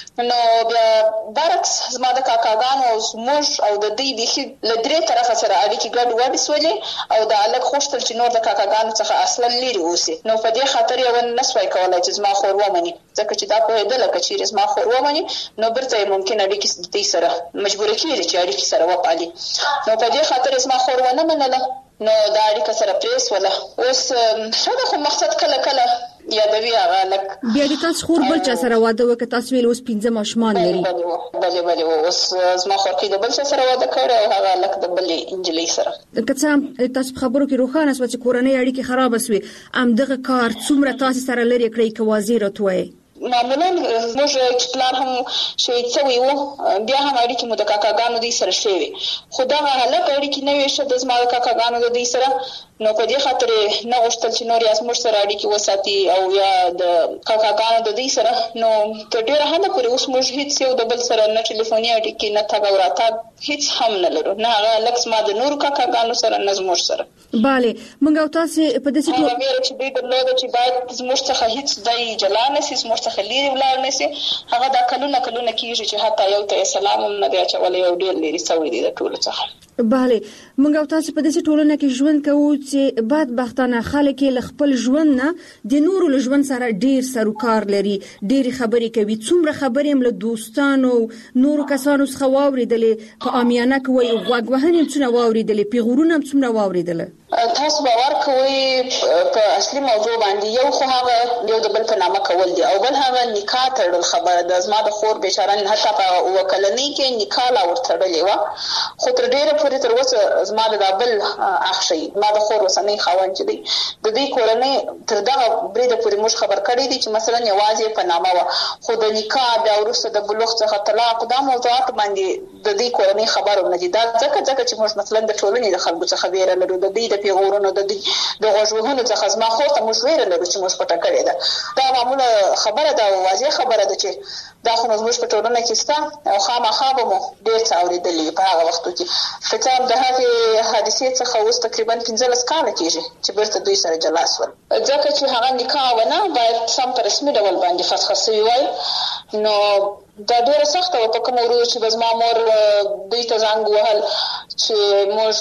بیا برعکس زما د کاکاګانو موږ او د دې بيخي له درې طرفه سره اړیکې ګډ وډ سولې او د الک خوشتل چې نور د کاکاګانو څخه اصلا لري اوسې نو په دې خاطر یو نسوي کولای چې زما خور ومني ځکه چې دا په دې لکه چې زما خور ومني نو برته ممکن اړیکې دې سره مجبور کیږي چې اړیکې سره وپالي نو په دې خاطر زما خور ونه منله نو دا اړیکه سره پریس ولا اوس شاده خو مقصد کله یادوي هغه لک بیا د تاسو خور بل چا سره واده وکړ تاسو ویل اوس 15 ماشومان لري بله اوس زما خور کې د بل چا سره واده کړ او هغه لک د بل انجلۍ سره کڅه تاسو خبرو کې روخانه سوچ کورنۍ اړیکې خراب شوي ام دغه کار څومره تاسو سره لري کړی کوازی راتوي معمولا موږ چې پلان هم شهید شوی وو بیا هم اړیکې مو د کاکاګانو دې سره شوي خو دا هلک اړیکې نه وي شه د زما کاکاګانو دې سره نو په دې خاطر نه غوښتل چې نور یې موږ سره اړیکې وساتي او یا د کاکاګانو د دې سره نو تر ډیره حده پورې اوس موږ هیڅ یو د بل سره نه ټلیفوني اړیکې نه تاګ او راتګ هیڅ هم نه لرو نه هغه لکس ما د نور کاکاګانو سره نه زموږ سره bale موږ او تاسو په دې څه هغه ویل چې دوی درلوده چې باید زموږ څخه هیڅ دای جلان نسی زموږ څخه لري ولار نسی هغه دا کلونه کیږي چې حتی یو ته سلام هم نه دی چولې یو ډیر لري سوي دي د ټول څخه bale موږ او تاسو په دې ټولنه کې ژوند کوو چې بدبختانه خلک له خپل ژوند نه د نورو له ژوند سره ډیر سروکار لري ډیر خبرې کوي څومره خبرې هم له دوستانو نورو کسانو څخه واوریدلې په امیانه کوي غوغوهنه څونه واوریدلې پیغورونه هم څومره واوریدلې تاسو باور کوئ په اصلي موضوع باندې یو خو هغه یو د بل په نامه کول دي او بل هغه نکاح تړل خبره د زما د خور بیچاره حتی په وکلنۍ کې نکاح لا ورتړلې و خو تر ډیره پورې تر اوسه زما د بل اخشي ما د خور وسنۍ خوان چې دی د دې کورنۍ تر دغه بریده پورې موږ خبر کړی دي چې مثلا یوازې په نامه و خو د نکاح بیا وروسته د بلوغ څخه طلاق د موضوعات باندې د دې کورنۍ خبرونه نه دي دا ځکه چې موږ مثلا د ټولنې د خلکو څخه ویره لرو د دې پیغورونو د غوښوهونو څخه زما خو ته موږ ویره لرو چې موږ پټه کړې ده دا معموله خبره ده واضح خبره ده چې دا خو موږ په ټولنه کې ستا او خامخا به مو ډېر څه اورېدلې په هغه وختو کې کتاب د هغې حادثې څخه اوس تقریبا 15 کاله کېږي چې بیرته دوی سره جلا شول ځکه چې هغه نکاح ونه باید سم په رسمي ډول باندې فسخه شوی وای نو دا ډیره سخته و په کوم ورځ چې زما مور دوی ته زنګ وهل چې موږ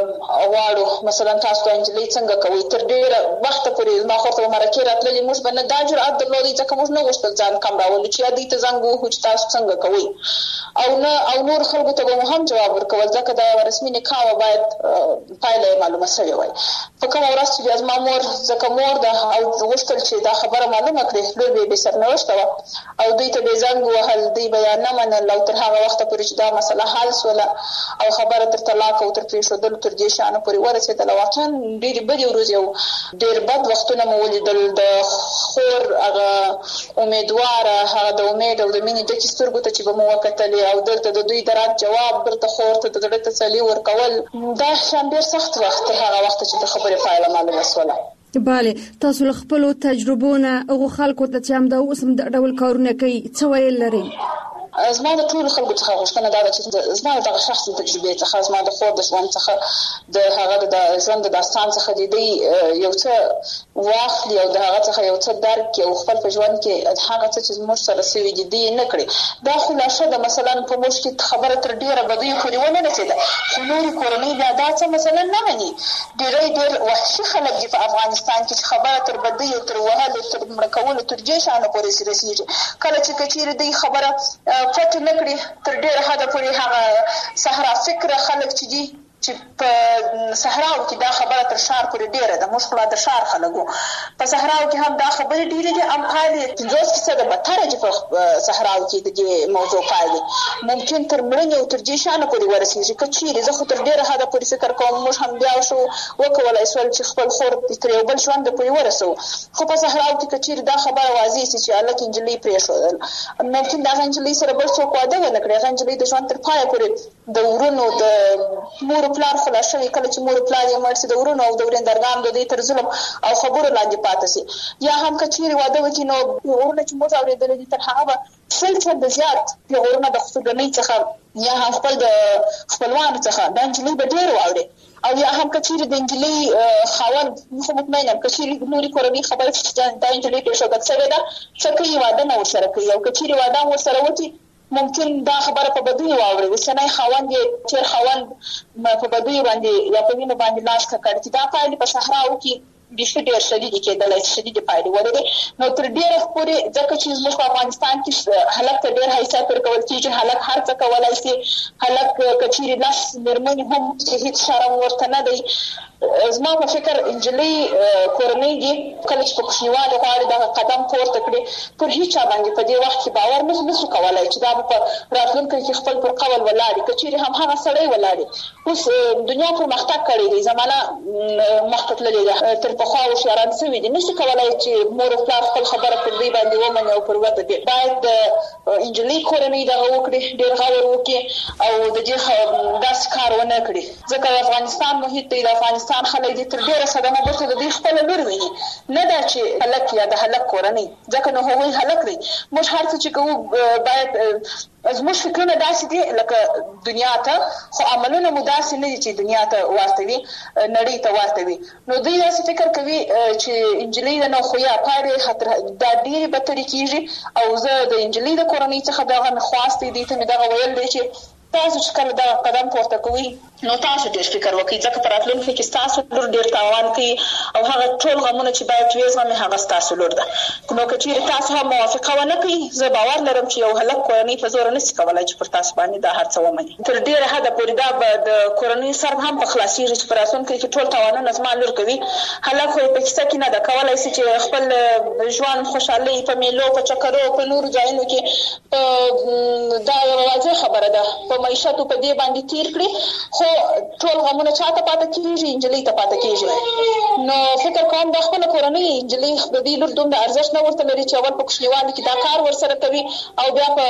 غواړو مثلا تاسو ته انجلۍ څنګه کوي تر ډیره وخت پورې زما خور ته مرکه راتللې موږ باندې دا جرأت درلودي ځکه موږ نه غوښتل ځان کم راولو چې دوی ته زنګ وهو چې تاسو څنګه کوي او نور خلکو ته به هم جواب ورکول ځکه دا رسمي نکاح باید پایله معلومه شوی وای په کوم ورځ چې زما مور ځکه مور ده او غوښتل چې دا خبره معلومه کړي لور به سرنوشت و او دوی ته به زنګ وهل دی بیان نه منل او تر هغه وخت پورې چې دا مسله حل شوله او خبره تر طلاق او تر پریښودل تر دې شانه پورې ورسېدله واقعا ډېرې بدې ورځې او ډېر بد وختونه مو ولیدل د خور هغه امیدواره هغه د امید او د مینې ډکې سترګو ته چې به مو وکتلې او دلته د دوی د رد جواب درته خور ته د زړه تسلي ورکول دا شان ډېر سخت وخت تر هغه وخته چې د خبرې پایله معلومه شوله bale تاسو له خپل تجربو نه او خلکو ته چې هم دا اوس هم د ډول کارونه کوي څه ویل لري زما د ټول خلکو څخه غوښتنه دا ده چې زما د شخصي تجربې څخه زما د خور د ژوند څخه د هغه د ژوند د داستان څخه د دې یو څه واخلي او د هغه څخه یو څه درک او خپل په ژوند کې هغه څه چې موږ سره سوي دي نه کړي. دا خلاصه د مثلا په موږ کې خبره تر ډیره بدوي پورې ونه رسیده، خو نورې کورنۍ بیا دا څه مثلا نه مني. ډېر وحشي خلک دي په افغانستان کې چې خبره تر بدوي او تر وهلو تر مړه کولو تر دې شانه پورې رسیږي. کله چې کچېرې دوی خبره پټ نه کړي تر ډېره حده پورې هغه صحرا فکره خلک چې دي چې په صحراو کې دا خبره تر شار پورې ډیره ده. موږ خو د شار خلکو په صحراو کې هم دا خبرې ډیرې دي. ام پایلې 50% د بتره چې په صحراو کې د موضوع پایلې ممکن تر مړینې او تر دې شانه پورې ورسېږي. که چیرې زه خو تر ډیره حده پورې فکر کوم موږ هم بیا شو وکولای شول چې خپل خور تر یو بل ژوند پورې ورسو. خو په صحراو کې که چیرې دا خبره واضح شي چې هلک نجلۍ پرېښودل، ممکن د هغه نجلۍ سره بل څوک واده ونه کړي، هغه نجلۍ د ژوند تر پایه پورې د ورونو د مور پلار خلاص شوی. کله چې مور پلار یې مړ شي د ورونو او د ورندرګانو د دې تر ظلم او خبرو لاندې پاتې شي. یا هم که چیرې واده وکړي نو ورونه چې موږ اورېدلي دي تر هغه به 100% زیات ورونه د خپلوانۍ څخه یا هم خپل د خپلوانو څخه د نجلۍ به ډېر واوري. او یا هم که چیرې د نجلۍ خاوند خو مطمئن یم که چیرې نورې کورنۍ خبره چې دا نجلۍ پرېښودل شوې ده څه کوي واده نه ورسره کوي، او که چیرې واده هم ورسره وکړي ممکن دا خبره په بدوي واوري. اوسنی خاوند یې تېر خاوند په بدوي باندې یا په وینو باندې لاس ککړ چې دا پایلې په صحراو کې بیخي ډېر شدیدې کېدلی شي، شدیدې پایلې ولري. نو تر ډېره پورې ځکه چې زموږ په افغانستان کې هلک ته ډېر حیثیت ورکول کېږي، هلک هر څه کولی شي، هلک که چیرې 10 مېرمنې هم چې هېڅ شرم ورته نه دی. زما په فکر نجلۍ کورنۍ دي کله چې په کوچنیوالي غواړي دغه قدم پورته کړي پر هېچا باندې په دې وخت کې باور نشو کولی چې دا به په راتلونکي کې خپل پر قول ولاړي. که چیرې هم هغه سړی ولاړي. اوس دنیا پرمختګ کړی دی، زمانه مخته تللې ده، تر پخوا هوښیاران شوي دي، نشي کولی چې مور او پلار خپل خبره پر دوی باندې ومني او پر وده دي. باید د نجلۍ کورنۍ دغه وکړي، ډېر غور وکړي او د دې داسې کار ونه کړي. ځکه د افغانستان محیط دی، د افغانستان خلک دي تر ډېره صدمه وروسته د دوی خپله لور ویني، نه دا چې هلک یا د هلک کورنۍ، ځکه نو هغوی هلک دی. موږ هر څه چې کوو باید زموږ فکرونه داسې دي لکه دنیا ته، خو عملونه مو داسې نه دي چې دنیا ته ورته وي، نړۍ ته ورته وي. نو دوی داسې فکر کوي چې نجلۍ ده نو خو یا پایلې دا ډېرې بدترې کېږي. او زه د نجلۍ د کورنۍ څخه دغه خواست دی، دوی ته مې دغه ویل دی چې تاسو چې کله دا قدم پورته کوئ نو تاسو ډېر فکر وکړئ، ځکه په راتلونکي کې ستاسو لور ډېر تاوان کوي او هغه ټول غمونه چې باید وزغمي هغه ستاسو لور ده. نو که چیرې تاسو هم موافقه ونه کوئ، زه باور لرم چې یو هلک کورنۍ په زور نشي کولی چې پر تاسو باندې دا هر څه ومني. تر ډېره حده پورې دا به د کورنۍ سر هم په خلاصېږي چې په راتلونکي کې ټول تاوانونه زما لور کوي. هلک خو په کیسه کې نه ده کولی شي چې خپل ژوند خوشحالۍ په میلو په چکرو په نورو ځایونو کې دا یوه واضح خبره ده په معیشت په دې باندې تیر کړي، خو ټول غمونه چاته پاتې کېږي؟ نجلۍ ته پاتې کېږي. نو فکر کوم د خپله کورنۍ نجلۍ د دې لور دومره ارزښت نه ورته لري چې اول په کوچنیوالي کې دا کار ورسره کوي او بیا په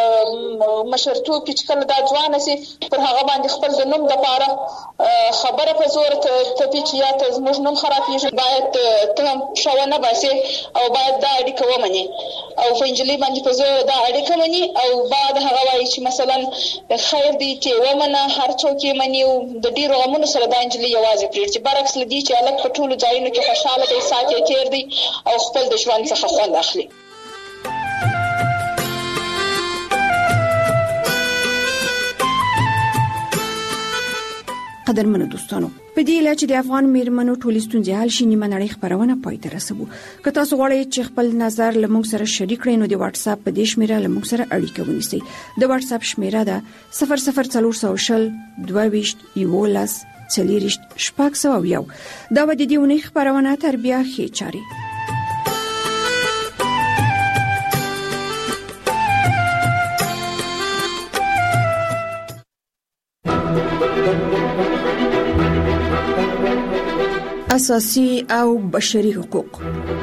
مشرتوب کې چې کله دا ځوانه شي پر هغه باندې خپل د نوم دپاره خبره په زور تپي چې یا ته زموږ نوم خرابېږي. باید ته هم ښه ونه باسې او باید دا اړیکه ومنې او په نجلۍ باندې په زور دا اړیکه مني او بعد هغه وایي چې مثلا خیر دی چې ومنه، هر څوک یې مني او د ډېرو غمونو سره دا نجلۍ یوازې پرېږدي، برعکس له دې چې هلک په ټولو ځایونو کې خوشحاله دی، ساعت یې تېر دی او خپل د ژوند څخه خوند اخلي. قدرمنو دوستانو، په دې اله چې د افغان میرمنو ټولې ستونزې حل شي نیمه نړۍ خبرونه پای ته رسوو. که تاسو غواړئ چې خپل نظر له موږ سره شریک کړئ نو د واتس اپ په دې شمیره له موږ سره اړیکه ونیسئ. د واتس اپ شمیره ده 00400 22 11 40 601. دا و د دې ونې خبرونه تر بیا ښې چاري. اساسي او بشري حقوق.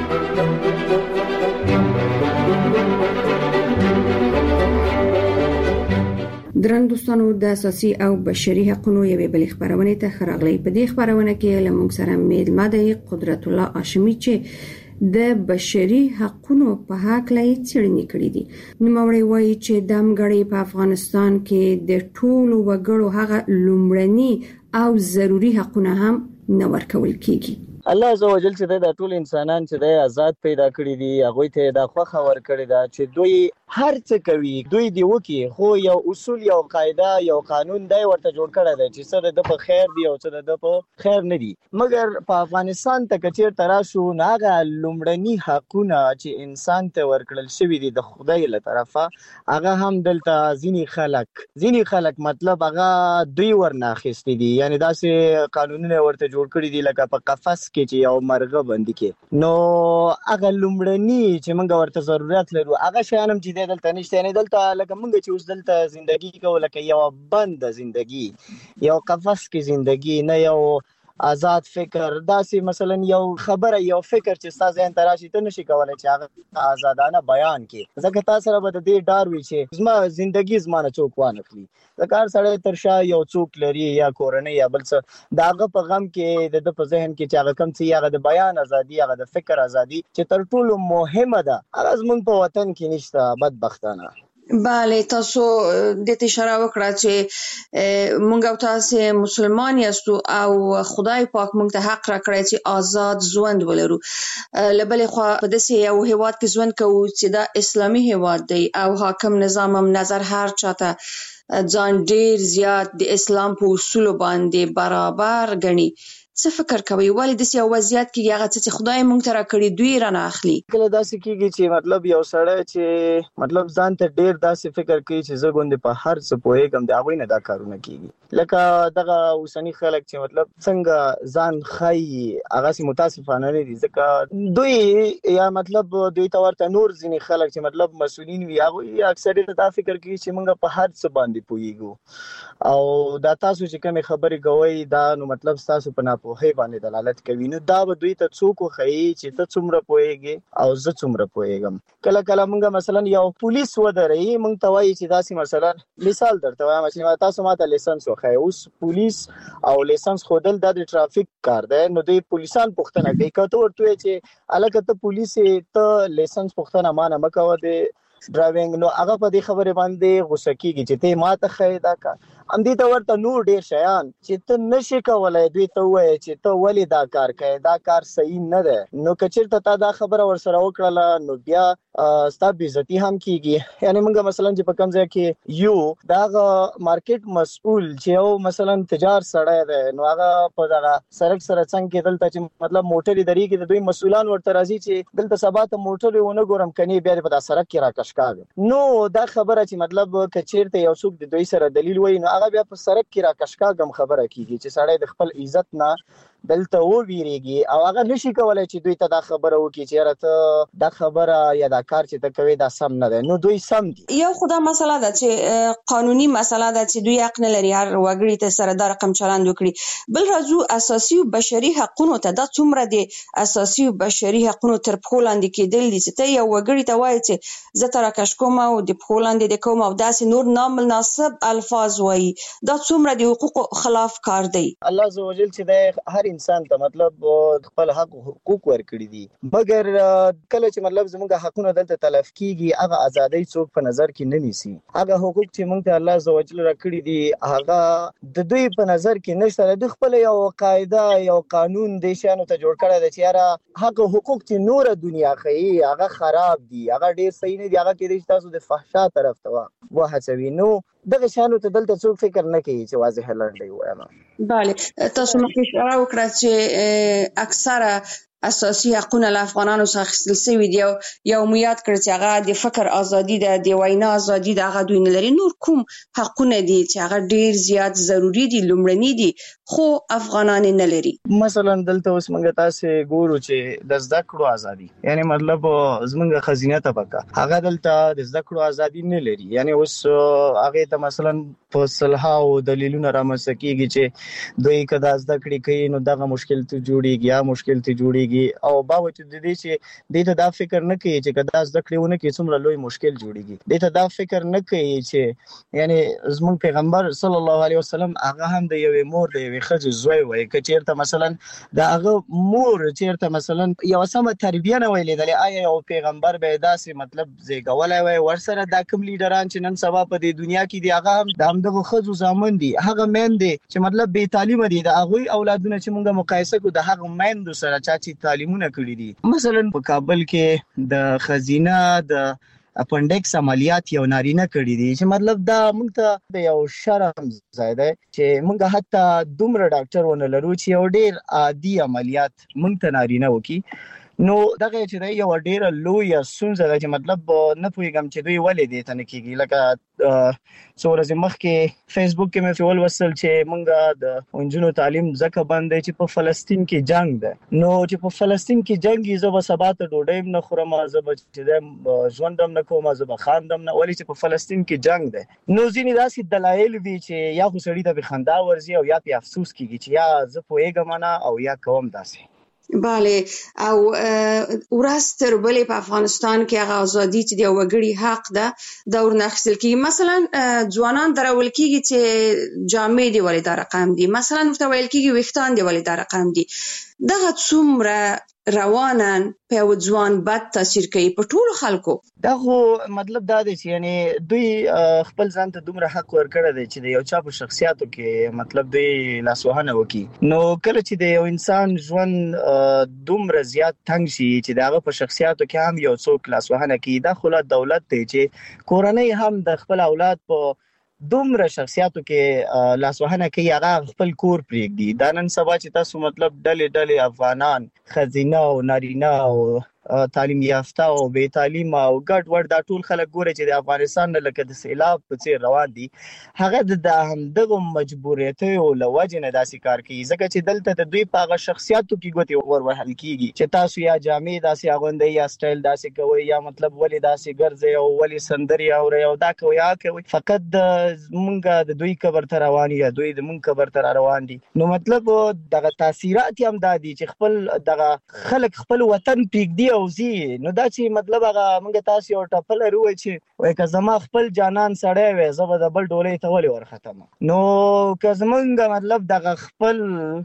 درن دوستانو، د اساسي او بشري حقوقو یوې بلې خبرونه ته خراغلي. په دې خبرونه کې لمونږ سره میلمه دی قدرت الله هاشمي چې د بشري حقوقو په حق لای څېړنې کړې دي. نوموړی وایي چې د امګړې په افغانستان کې د ټولو وګړو هغه لومړني او ضروري حقوقونه هم نه ورکول کیږي. الله عزوجل چې د ټول انسانان چې د آزاد پیدا کړی دي هغه ته د خوخه ور کړی دا چې دوی هر څه کوي دوی دی وکي خو یو اصول یو قاعده یو قانون دی ورته جوړ کړی دی چې سره د په خیر دی او سره د په خیر نه دی. مګر په افغانستان ته کچیر تراشو ناغه لومړني حقونه چې انسان ته ورکړل شوی دي د خدای له طرفه هغه هم دلته ځینی خلک مطلب هغه دوی ورناخستې دي یعنی داسې قانونونه ورته جوړ کړی دي لکه په قفس کې چې یو مرغه باندې کې نو هغه لومړني چې موږ ورته ضرورت لرو هغه شانم چې دلته نشته نه دلته لکه موږ چې اوس دلته ژوندۍ کوو لکه یو بند ژوندۍ یو قفس کې ژوندۍ نه یو آزاد فکر داسې مثلا یو خبره یو فکر چې تاسو یې تراشي ته نشي کولای چې هغه آزادانه بیان کړي ځکه تاسو سره به د دې ډار وي چې زما ژوندۍ زمانه څوک وانه کړی ځکه سره ترشا یو څوک لري یا کورنۍ یا بل څه داغه په غم کې د په ذهن کې چې هغه کم څه هغه د بیان ازادي هغه د فکر ازادي چې تر ټولو مهمه ده هغه زموږ په وطن کې نشته بدبختانه. بله تاسو د ته اشاره وکړه چې مونږ او تاسو مسلمان یاستو او خدای پاک مونږ ته حق راکړی چې آزاد ژوند ولرو. لبلې خو په داسې یو هیواد کې ژوند کوو چې دا اسلامي هیواد دی او حاکم نظام هم نظر هر چاته ځان ډیر زیات د اسلام په اصول باندې برابر ګڼي. څه فکر کوي ولی د سیاست وضعیت کې هغه چې خدای مونږ ته راکړي دوی رانه اخلي کله داسې کیږي چې مطلب یو سړی چې مطلب ځان ته ډیر داسې فکر کوي چې زه ګوندې په هر څه پوهېږم د هغوی نه دا کارونه کیږي لکه دغه اوسني خلک چې مطلب څنګه ځان ښایي هغسې متاسفانه نه دي ځکه دوی یا مطلب دوی ته ورته نور ځینې خلک چې مطلب مسؤلین وي هغوی اکثریت دا فکر کوي چې موږ په هر څه باندې پوهېږو او دا تاسو چې کومې خبرې کوئ دا نو مطلب ستاسو په پوهه باندې دلالت کوي نو دا به دوی ته څوک خي چې ته څومره پوهېږي او زه څومره پوهېږم. کله موږ مثلا یو پولیس ودرې موږ ته وایي چې داسې مثلا مثال درته وایم چې تاسو ماته لیسنس وخی اوس پولیس او لیسنس خودل د ټرافیک کار دی نو دوی پولیسان پوښتنه کوي کته ورته چې الکه ته پولیس ته لیسنس پوښتنه مانه مکو دی ډرایوینګ نو هغه په دې خبره باندې غوسه کیږي چې ته ماته خی دا کا ام دې ته ورته نور ډیر شیان چې ته نشي کولای دوی ته وایي چې ته ولې دا کار کوي دا کار صحیح نه ده نو کچیرته تا دا خبره ورسره وکړه نو بیا ستا بیزتی هم کیږي یعنی موږ مثلا چې په کوم ځای کې یو دا مارکیټ مسؤل چې یو مثلا تجار سړی دی نو هغه په دغه سړک سره څنګه کې دلته چې مطلب موټرې درې کې د دوی مسؤلان ورته راځي چې دلته سبا ته موټرې ونه ګورم کني بیا په دا سړک کې راکشکاږي نو دا خبره چې مطلب کچیرته یو څوک د دوی سره دلیل وایي نو هغه بیا په سړک کې راکشکاږم خبره کیږي چې سړی د خپل عزت نه دلته و ویریږي او هغه نشي کولای چې دوی ته دا خبره وکړي چې راته دا خبره یا دا کار چې ته کوي دا سم نه ده نو دوی سم دي. یو خدای مسله ده چې قانوني مسله ده چې دوی حق نه لري هر وګړي ته سره دا رقم چلند وکړي. بل راځو اساسي او بشري حقوقو ته دا څومره دي اساسي او بشري حقوقو تر پښو لاندې کېدل دي چې ته یو وګړي ته وایي چې زه تر کشکوم او د پښو لاندې د کوم او داسې نور نامناسب الفاظ وایي دا څومره د حقوقو خلاف کار دی. الله عزوجل چې د هر انسان ته مطلب خپل حقوق ورکړي دي مګر کله چې مطلب زموږ حقونه دلته تلف کیږي هغه ازادي څوک په نظر کې نه نیسي هغه حقوق چې موږ ته الله عزوجل راکړي دي هغه د دوی په نظر کې نشته د خپل یو قاعده یو قانون د شانو ته جوړ کړی دی چې یاره حق حقوق چې نور دنیا خي هغه خراب دي هغه ډیر صحیح نه دي هغه کې د تاسو د فحشا طرف ته وهڅوي نو دغه شانو ته دلته څوک فکر نه کوي چې واضح لنډي وایم. بله تاسو مخکې اشاره وکړه چې اکثره اساسي حقوقونه له افغانانو څخه اخیستل شوي دي یو مو یاد کړ چې هغه د فکر ازادي ده د وینا ازادي ده هغه دوی نه لري نور کوم حقونه دي چې هغه ډیر زیات ضروری دي لومړني دي خو افغانان نه لري. مثلا دلته اوس موږ تاسو ګورو چې د زده کړو ازادي یعنی مطلب زموږ خزینه طبقه هغه دلته د زده کړو ازادي نه لري یعنی اوس هغه ته مثلا په صلاح او دلیلونه رامنځته کیږي چې دوی کدا زده کړې کوي نو دغه مشکل ته جوړیږي یا مشکل ته جوړیږي کیږي او باوجود د دې چې د ته دا فکر نه کوي چې کدا زده کړونه کې څومره لوی مشکل جوړیږي د ته دا فکر نه کوي چې یعنی زموږ پیغمبر صلی الله علیه وسلم هغه هم د یوې مور د یوې ښځې زوی وای کچیرته مثلا دا هغه مور چیرته مثلا یو سم تربیه نه ویلې د آیا یو پیغمبر به داسې مطلب زیګولای وای ورسره دا کوم لیډران چې نن سبا په دې دنیا کې دی هغه هم د همدغه ښځو زامن دي هغه مین دي چې مطلب بې تعلیمه دي د هغوی اولادونه چې موږ مقایسه کوو د هغه میندو سره چې تعلیمونه کړي دي مثلا په کابل کې د خزینه د اپنډکس عملیات یو نارینه کړی دی چې مطلب دا موږ ته د یو شرم ځای دی چې موږ حتی دومره ډاکټر ونه لرو چې یو ډیر عادي عملیات موږ ته نارینه وکي نو دغه چې دی یو ډیر لوی ستونزه ده چې مطلب نه پوهیږم چې دوی ولې دې ته نه کیږي لکه څو ورځې مخکې فیسبوک کې مې ولوستل چې موږ د انجونو تعلیم ځکه بند دی چې په فلسطین کې جنگ ده نو چې په فلسطین کې جنگ یې زه به سبا ته ډوډۍ نه خورم زه به چې ژوند هم نه کوم زه به خاندم نه ولې چې په فلسطین کې جنگ ده نو ځینې داسې دلایل وي چې یا خو سړي ته به خندا ورځي او یا په افسوس کیږي چې یا زه پوهیږم نه او یا کوم داسې بله او ورځ تر بلې په افغانستان کې هغه ازادي چې د وګړي حق ده دا ورناخیستل کیږي مثلا ځوانان درول کیږي چې جامې دی ولې دا رقم دي مثلا ورته ویل کیږي وختان دی ولې دا رقم دي دغه څومره روانن په ځوان بد تاثیر کوي په ټولو خلکو دا خو مطلب دا دی چې یعنی دوی خپل ځان ته دومره حق ورکړی دی چې د یو چا په شخصیاتو کې مطلب دوی لاسوهنه وکړي نو کله چې د یو انسان ژوند دومره زیات تنګ شي چې دغه په شخصیاتو کې هم یو څوک لاسوهنه کوي دا خو دولت دی چې کورنۍ هم د خپل اولاد په دومره شخصیاتو کې لاسوهنه کوي هغه خپل کور پرېږدي دا نن سبا چې تاسو مطلب ډلې افغانان خزینه او نارینه او تعلیم یافته او بې تعلیم او ګډ وډ دا ټول خلک ګوره چې د افغانستان نه لکه د سیلاب په څیر روان دي هغه د همدغه مجبوریتونو له وجې نه داسې کار کوي ځکه چې دلته د دوی په هغه شخصیاتو کې ګوتې وروهل کیږي چې تاسو یا جامې داسې اغوندئ یا سټایل داسې کوئ یا مطلب ولې داسې ګرځئ او ولې سندرې اورئ او دا کوئ یا کوئ فقط مونږ د دوی قبر ته روان یا دوی د مونږ قبر ته روان دي نو مطلب دغه تاثیرات هم دا دي چې خپل دغه خلک خپل وطن پرېږدي او زی نو دا چې مطلب هغه موږ تاسو یو ټپل لرو چې وای که زما خپل جانان سړی وي زه به د بل ډولۍ ته ولې ورختم نو که زمونږ مطلب دغه خپل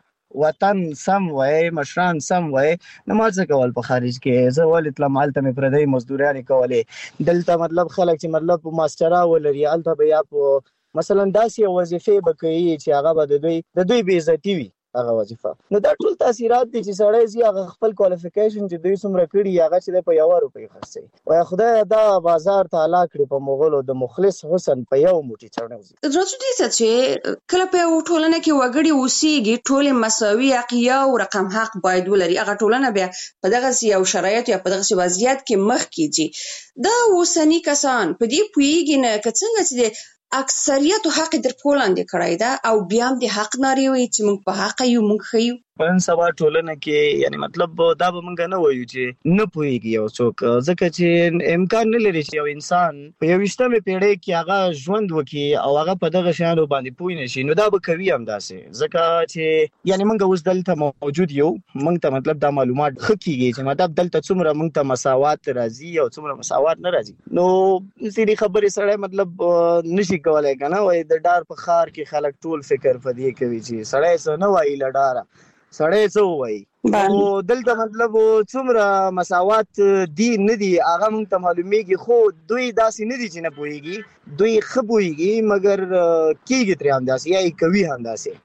وطن سم وای مشران سم وای نو ما څه کول په خارج کې زه ولې تلم هلته مې پردی مزدوريانې کولې دلته مطلب خلک چې مطلب ماسترا ولري هلته به یا په مثلا داسې وظیفې به کوي چې هغه به د دوی بې عزتي وي هغه وظیفه نو دا ټول تاثیرات دي چې سړی زی هغه خپل کوالیفیکیشن چې دوی څومره کړي هغه چې په 1 روپۍ خرڅي وای خدای دا بازار ته علا کړی په مغولو د مخلص حسن په یو موټی چړنوزي راځو دې چې کله په ټولنه کې وګړي اوسېږي ټول مساوي حق او رقم حق باید ولري هغه ټولنه بیا په دغه یو شرایط یا په دغه وضعیت کې مخ کیږي دا اوسنی کسان په دې پویږي نه څنګه چې اکثریت حق در پولاندې کړای دا او بیا هم د حق ناری وي چې موږ په حق یو موږ خیو په سبا ټولنه کې یعنی مطلب دا به موږ نه وایو چې نه پوهیږي یو څوک ځکه چې امکان نه لري چې یو انسان په 21مه پیړۍ کې هغه ژوند وکړي او هغه په دغه شیانو باندې پوه نه شي نو دا به کوي هم داسې ځکه چې یعنی موږ اوس دلته موجود یو موږ ته مطلب دا معلومات خکېږي چې مطلب دلته څومره موږ ته مساوات راځي او څومره مساوات نه راځي نو سړي خبرې سره مطلب نشي کولای کنه وای د ډار په خار کې خلک ټول فکر پدې کوي چې سړی څه نه وایي لډاره سړی څه وایي او دلته مطلب څومره مساوات دي نه دي هغه موږ ته معلومیږي خو دوی داسې نه دي چې نه پوهیږي دوی ښه پوهیږي مګر کیږي ترې همداسې یا کوي همداسې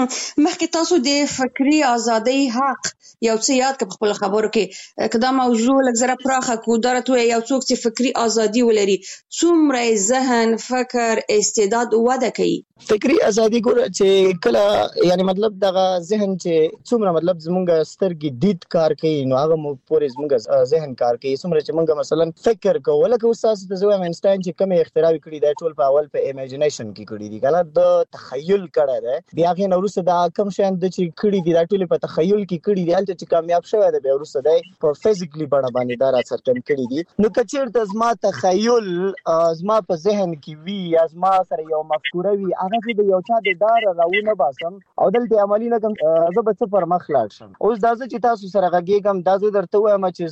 مخکې تاسو د فکری ازادۍ حق یو څه یاد کړ په خپل خبرو کې کدا موضوع لږ زره پراخه کو درته یو څوک چې فکری ازادي ولري څومره ذهن فکر استعداد وده کوي فکری ازادي ګور چې کله یعنی مطلب دغه ذهن چې څومره مطلب زمونږ سترګې دید کار کوي نو هغه مو پورې زمونږ ذهن کار کوي څومره چې مونږ مثلا فکر کوو لکه استاد د زویم اینشتاین چې کوم اختراع کړی دی ټول په اول په ایمیجینیشن کې کړی دی کله د تخیل کړه دی بیا نه وروسته دا کوم شان د چې کړي دي دا ټول په تخیل کې کړي دي البته چې کامیاب شوی دی بیا وروسته دی په فزیکلی بڼه باندې دا راڅرګند کړي دي نو کچیرته زما تخیل زما په ذهن کې وی یا زما سره یو مفکوره وی هغه د یو چا د دار راونه باسم او دلته عملی نه کوم زه به څه پر مخ لاړ شم. اوس دا چې تاسو سره غږیږم دا زه درته وایم چې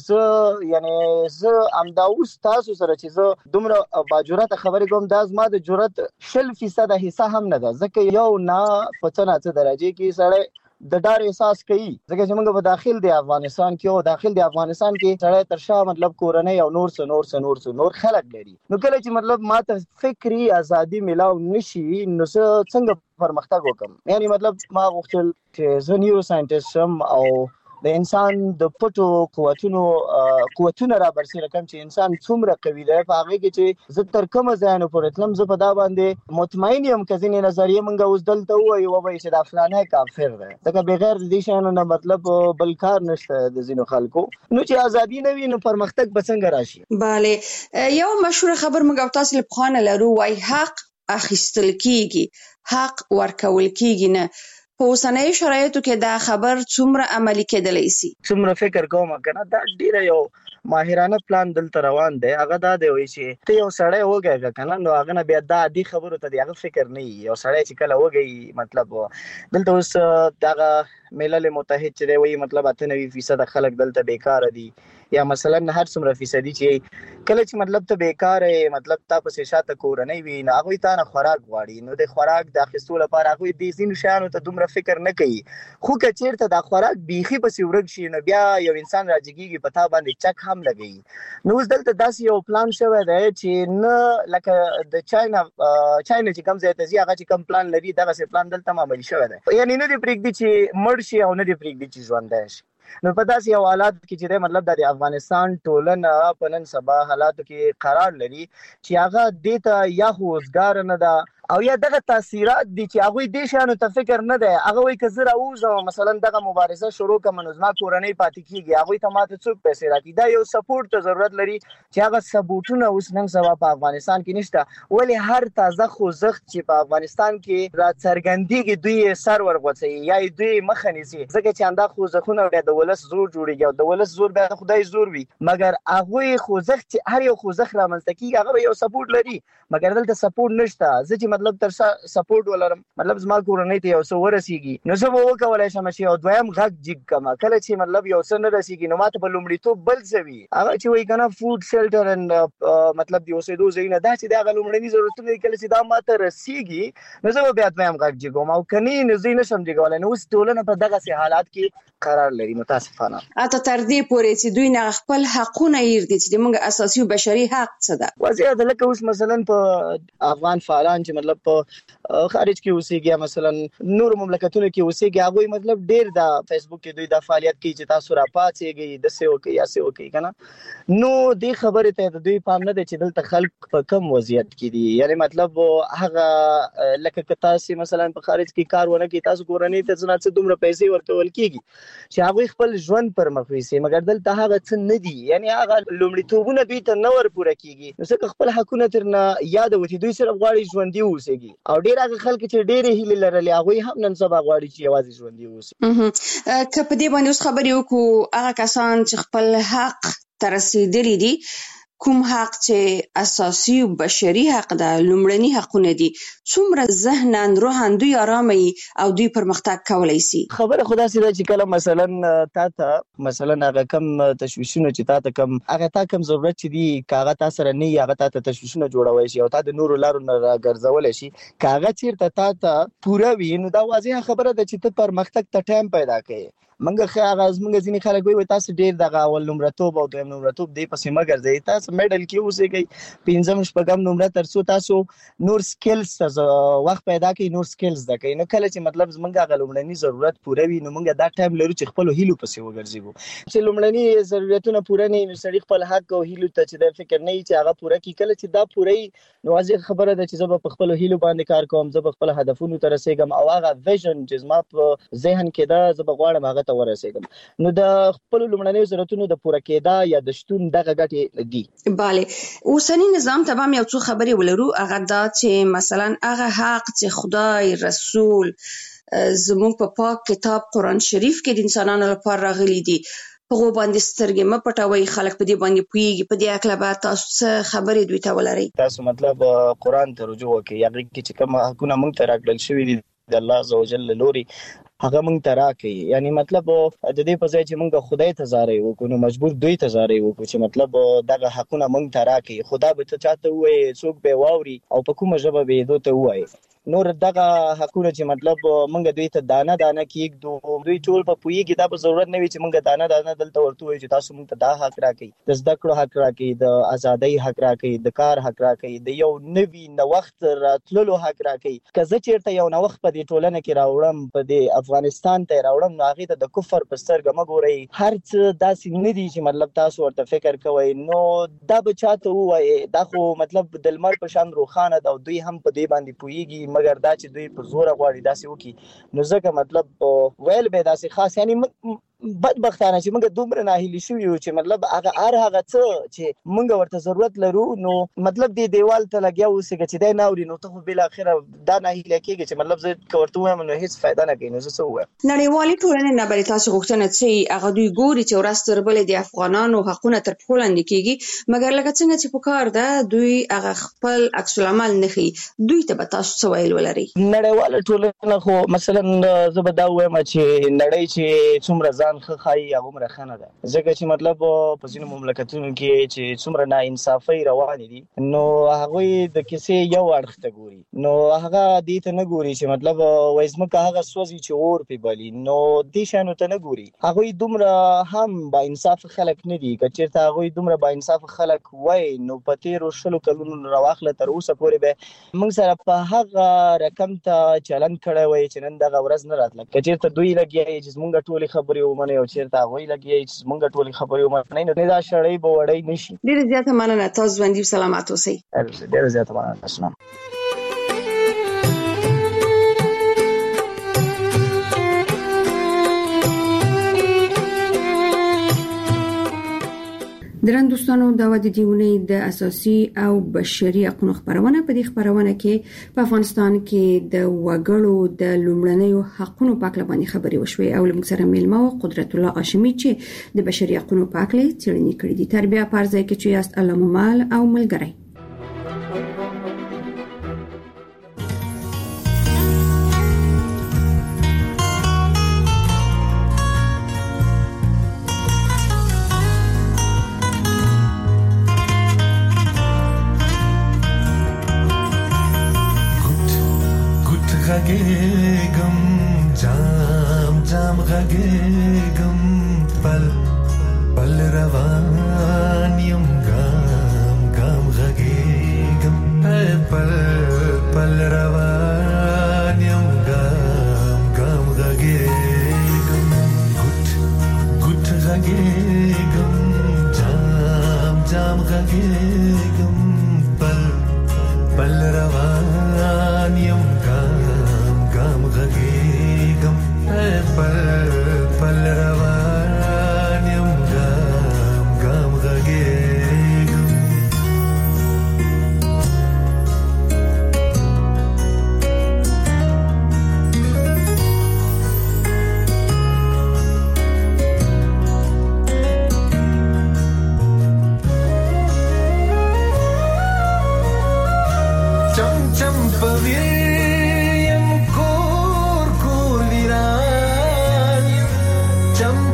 زه امدا اوس تاسو سره چې زه دومره باجرته خبرې کوم دا زما د جرأت 0% حصہ هم نه ده، ځکه یو نه پڅنه څه درجه کې سړی د ډار احساس کوي، ځکه چې موږ په داخل دی افغانستان کې او داخل دی افغانستان کې سړی ترشا مطلب کورنۍ او نور خلک لري. نو کله چې مطلب ما ته فکری ازادي ملاو نشي نو څنګه پرمختګ وکم؟ یعنی مطلب ما غوښتل چې زه نیورو ساينټیست شم او د انسان د پټو قوتونه را برسېره کوم چې انسان څومره قوي دی په هغه کې چې زه تر کومه ځای نه پورې تلم زه په دا باندې مطمئن یم که ځینې نظریې موږ اوس دلته ووایو چې دا فلانی کافر دی، ځکه بغیر د دې شیانو نه مطلب بل کار نشته د ځینو خلکو. نو چې ازادي نه وي نو پرمختګ به څنګه راشي؟ بله، یو مشهور خبر موږ تاسو له پخوانه لرو، وای حق اخیستل کیږي، حق ورکول کیږي نه. په اوسنۍ شرایطو کې دا خبر څومره عملي کېدلی شي؟ څومره فکر کوم کنه دا ډیره یو ماهرانه پلان دلته روان دی. هغه دا دی چې ته یو سړی وګورې کنه نو هغه نه بیا دا عادي خبرو ته دی هغه فکر نه یو سړی چې کله وګوري مطلب دلته اوس دغه ملل متحد چې دی وایي مطلب 98% خلک دلته بیکار دي، یا مثلا هر څومره فیصدي چې کله چې مطلب ته بیکار مطلب تا په شاته کورنۍ وي نه هغه ته نه خوراک غواړي، نو د خوراک د اخیستلو لپاره هغه د ځین شانو ته دومره فکر نه کوي. خو که چیرته د خوراک بیخي په سیورګ شي نو بیا یو انسان راځيږي په تا باندې چک هم لګي. نو اوس دلته داسې یو پلان شوی دی چې نه لکه د چاینا چې کوم ځای ته ځي هغه چې کوم پلان لري دغه سي پلان دلته عملي شوی دی، یعنی نه دی پرېږدي چې مړ شي او نه دی پرېږدي چې ژوندی شي. نو په داسې یو حالات کې چې مطلب د افغانستان ټولنه په نن سبا حالاتو کې قرار لري چې هغه دیته یا خوځګار نه ده او یا دغه تاثیرات دي چې هغه دې شانو ته فکر نه دی. هغه وایي که زه راوځم مثلا دغه مبارزه شروع کوم نو زما کورنۍ پاتې کیږي، هغه ته ماته څوک پیسې راکړي. دا یو سپورټ ته ضرورت لري چې هغه ثبوتونه اوس نن سبا په افغانستان کې نشته. ولی هر تازه خوځښت چې په افغانستان کې را څرګندېږي دوی سر ورغوڅي یا دوی مخه نیسي، ځکه چې انده خوځښتونه د ولس زور جوړیږي او د ولس زور به خدای زور وي، مګر هغه خوځښت چې هر یو خوځښت رامنځته کیږي هغه یو سپورټ لري، مګر دلته سپورټ نشته. زه چې مطلب تر سپورټ ولرم مطلب زما کورنۍ ته یو څه ورسیږي نو زه به وکولای شم چې یو دویم غږ جګ کما. کله چې مطلب یو څه نه رسیږي نو ماته په لومړیتوب بل څه وي هغه چې وایي کنه فود شیلټر اند مطلب د اوسېدو ځایونه دا چې د لومړني ضرورتونه کله چې دا ماته رسیږي نو زه به بیا دویم غږ جګوم او کني نو زه نه شم جګولای. نو اوس ټولنه په دغه سي حالات کې قرار لري متاسفانه. اته تر دې پورې چې دوی نه خپل حقونه ير دي چې موږ اساسي او بشري حق څه ده. وضعیت لکه اوس مثلا په افغان فعالان چې مطلب په خارج کې اوسېږي مثلا نور مملکتونو کې اوسېږي هغه مطلب ډېر د فیسبوک کې دوی د فعالیت کوي چې تاسو را پاتېږي د سیو کې یا سیو کې کنه نو دې خبره ته د دوی پام نه دی چې دلته خلک په کم وضعیت کې دي. یعنی مطلب هغه لکه تاسو مثلا په خارج کې کار ونه کوي تاسو کورنۍ ته څه دومره پیسې ورکول کیږي چې هغه خپل ژوند پر مخ ويسي، مګر دلته هغه څه نه دي. یعنی هغه لومړیتوبونه دوی ته نه ور پوره کیږي نو څنګه خپل حقونه ترنه یاد وتی دوی سره غواړي ژوندۍ اوسېږي او ډېر هغه خلک چې ډېرې هیلې لرلې هغه هم نن سبا غواړي چې یوازې ژوندۍ اوسي. که په دې باندې اوس خبرې وکړو هغه کسان چې خپل حق ته رسېدلي دي، کوم حق چې اساسي او بشري حق ده، لومړني حقونه دي، څومره ذهناً روحاً دوی آرامه او دوی پرمختګ کولای شي؟ خبره خدا سي ده چې کله مثلا تا مثلا هغه کم تشویشونه چې تا کم ضرورت چې دي کاغه تا سره نه هغه تا تشویشونه جوړوي شي او تا د نورو لارو نه راګرځول شي کاغه چیرته تا پوره وي نو دا واضحه خبره ده چې ته پرمختګ ته ټایم پیدا کوي. منګه خاغاز منګه ځینې خلک وي تاسو ډیر دغه اول نمرتوب او دویم نمرتوب دی پسې مګر ځای تاسو میډل کې اوسېږي پنځم شپږم نمره ترڅو تاسو نور سکلز وخت پیدا کړئ نور سکلز د کین کله چې مطلب زمونږه غلومړنی ضرورت پوره وي نو موږ دا ټایم لرو چې خپل هیلو پسې وګرځو چې لومړنی ضرورتونه پوره نه وي سړي خپل حق او هیلو ته چې د فکر نه چې هغه پوره کی کله چې دا پوره نو واضح خبره ده چې زه په خپل هیلو باندې کار کوم زه په خپل هدفونو ته رسیدم او هغه ویژن چې زما په ذهن کې ده زه بغواړم هغه ته ورسیدم نو د خپل لومړنۍ ضرورتونو د پوره کېدا یا د شتون دغه ګټې دي. bale اوسنی نظام ته هم یو څو خبرې ولرو هغه دا چې مثلا هغه حق چې خدای رسول زموږ په پاک کتاب قرآن شریف کې د انسانانو لپاره راغلي دي په باندې سترګې مه پټوي خلک په دې باندې پوهیږي په دې اکله به تاسو څه خبرې دوی ته ولرئ. تاسو مطلب قرآن ته رجوع وکړئ هغه کې چې کوم حقونه موږ ته راکړل شوي دي د الله عزوجل لوري هغه مونږ ته راکړي. یعنی مطلب د دې په ځای چې مونږ خدای ته زارې وکړو نو مجبور دوی ته زارې وکړو چې مطلب دغه حقونه مونږ ته راکړي. خدا به ته چاته وایي څوک به واوري او په کومه ژبه به دوی ته وایي. نور دغه حقونه چې مطلب مونږ دوی ته دانه دانه کېږدو دوی ټول په پوهېږي دا به ضرورت نه وي چې مونږ دانه دانه دلته ورته وایو چې تاسو مونږ ته دا حق راکړئ، د زده کړو حق راکړئ، د ازادۍ حق راکړئ، د کار حق راکړئ، د یو نوي نوښت راتللو حق راکړئ. که زه چېرته یو نوښت په دې ټولنه کې راوړم، په دې افغانستان ته راوړم، نو هغې ته د کفر په سترګه مه ګورئ. هر څه داسې نه دي چې مطلب تاسو ورته فکر کوئ. نو دا به چاته ووایي دا خو مطلب د لمر په شان روښانه ده او دوی هم په دې باندې پوهېږي، مګر دا چې دوی په زوره غواړي داسې وکړي نو ځکه مطلب ویل به داسې خاص یعنی بدبختانه چې موږ دومره ناهیلي شوي یو چې مطلب هغه څه چې موږ ورته ضرورت لرو نو مطلب دې دیوال ته لګیا اوسېږه چې دی نه اوري نو ته خو بالاخره دا ناهیله کېږي چې مطلب زه که ورته ووایم نو هېڅ فایده نه کوي. نو زه څه ووایم؟ نړیوالې ټولنې نه بلې تاسو غوښتنه څه هغه دوی ګوري چې ورځ تر بلې د افغانانو حقونه تر پښو لاندې کېږي، مګر لکه څنګه چې په کار ده دوی هغه خپل عکس العمل نه ښیي. دوی ته به تاسو څه ویل ولرئ؟ نړیواله ټولنه خو مثلا زه به دا ووایم چې نړۍ چې څومره ځان ښه ښایي هغومره ښه نه ده، ځکه چې مطلب په ځینو مملکتونو کې چې څومره ناانصافۍ روانې دي نو هغوی د کیسې یو اړخ ته ګوري، نو هغه دې ته نه ګوري چې مطلب وایي ځمکه هغه سوځي چې اور پرې بلي، نو دې شیانو ته نه ګوري. هغوی دومره هم با انصافه خلک نه دي. که چېرته هغوی دومره با انصافه خلک وای نو په تېرو 20 کلونو راواخله تر اوسه پورې به موږ سره په هغه رقم ته چلند کړی وای چې نن دغه ورځ نه راتله. که چېرته دوی لګیا چې زموږ ټولې خبرې ومني او چېرته هغوی لګیا چې زموږ ټولې خبرې ومني نو دا شړۍ به وړۍ نه شي. ډېره زیاته مننه، تاسو ژوندي او سلامت اوسئ. ډېره زیاته مننه. اسلام درن دوستانو دا د دیونې د اساسي او بشري حقوقو خبرونه په دې خبرونه کې په افغانستان کې د وګړو د لومړنیو حقوقو په اړه باندې خبرې وشوي او موږ سره میلمه قدرت الله هاشمي چې د بشري حقوقو په اړه څېړنې کړې دي. تربیه پرځای کې چې یاست الله ممال او ملګری. غږېږم جام جام غږېږم پل پل روان یم ګام ګام غږېږم پل پل روان یم ګام ګام غږېږم ګوټ ګوټ غږېږم جام جام غږېږم پل پل روان یم غږېږم پل پل روان یم ګام ګام غږېږم. چم چم پوي چم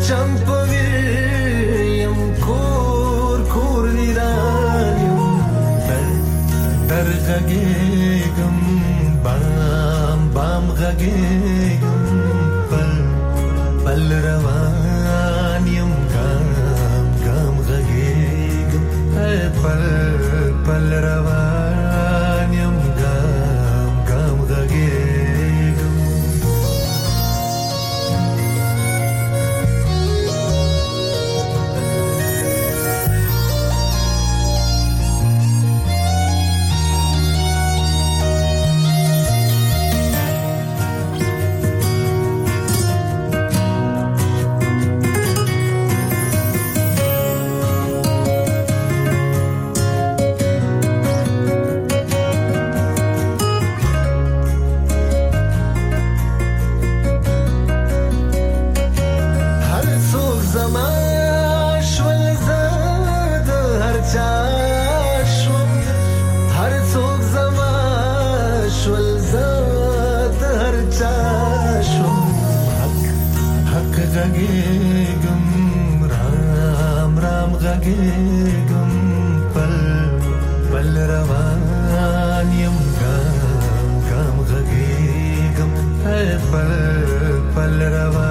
غږېږم رام رام غږېږم پل پل روان یم ګام ګام غږېږم پل پل روان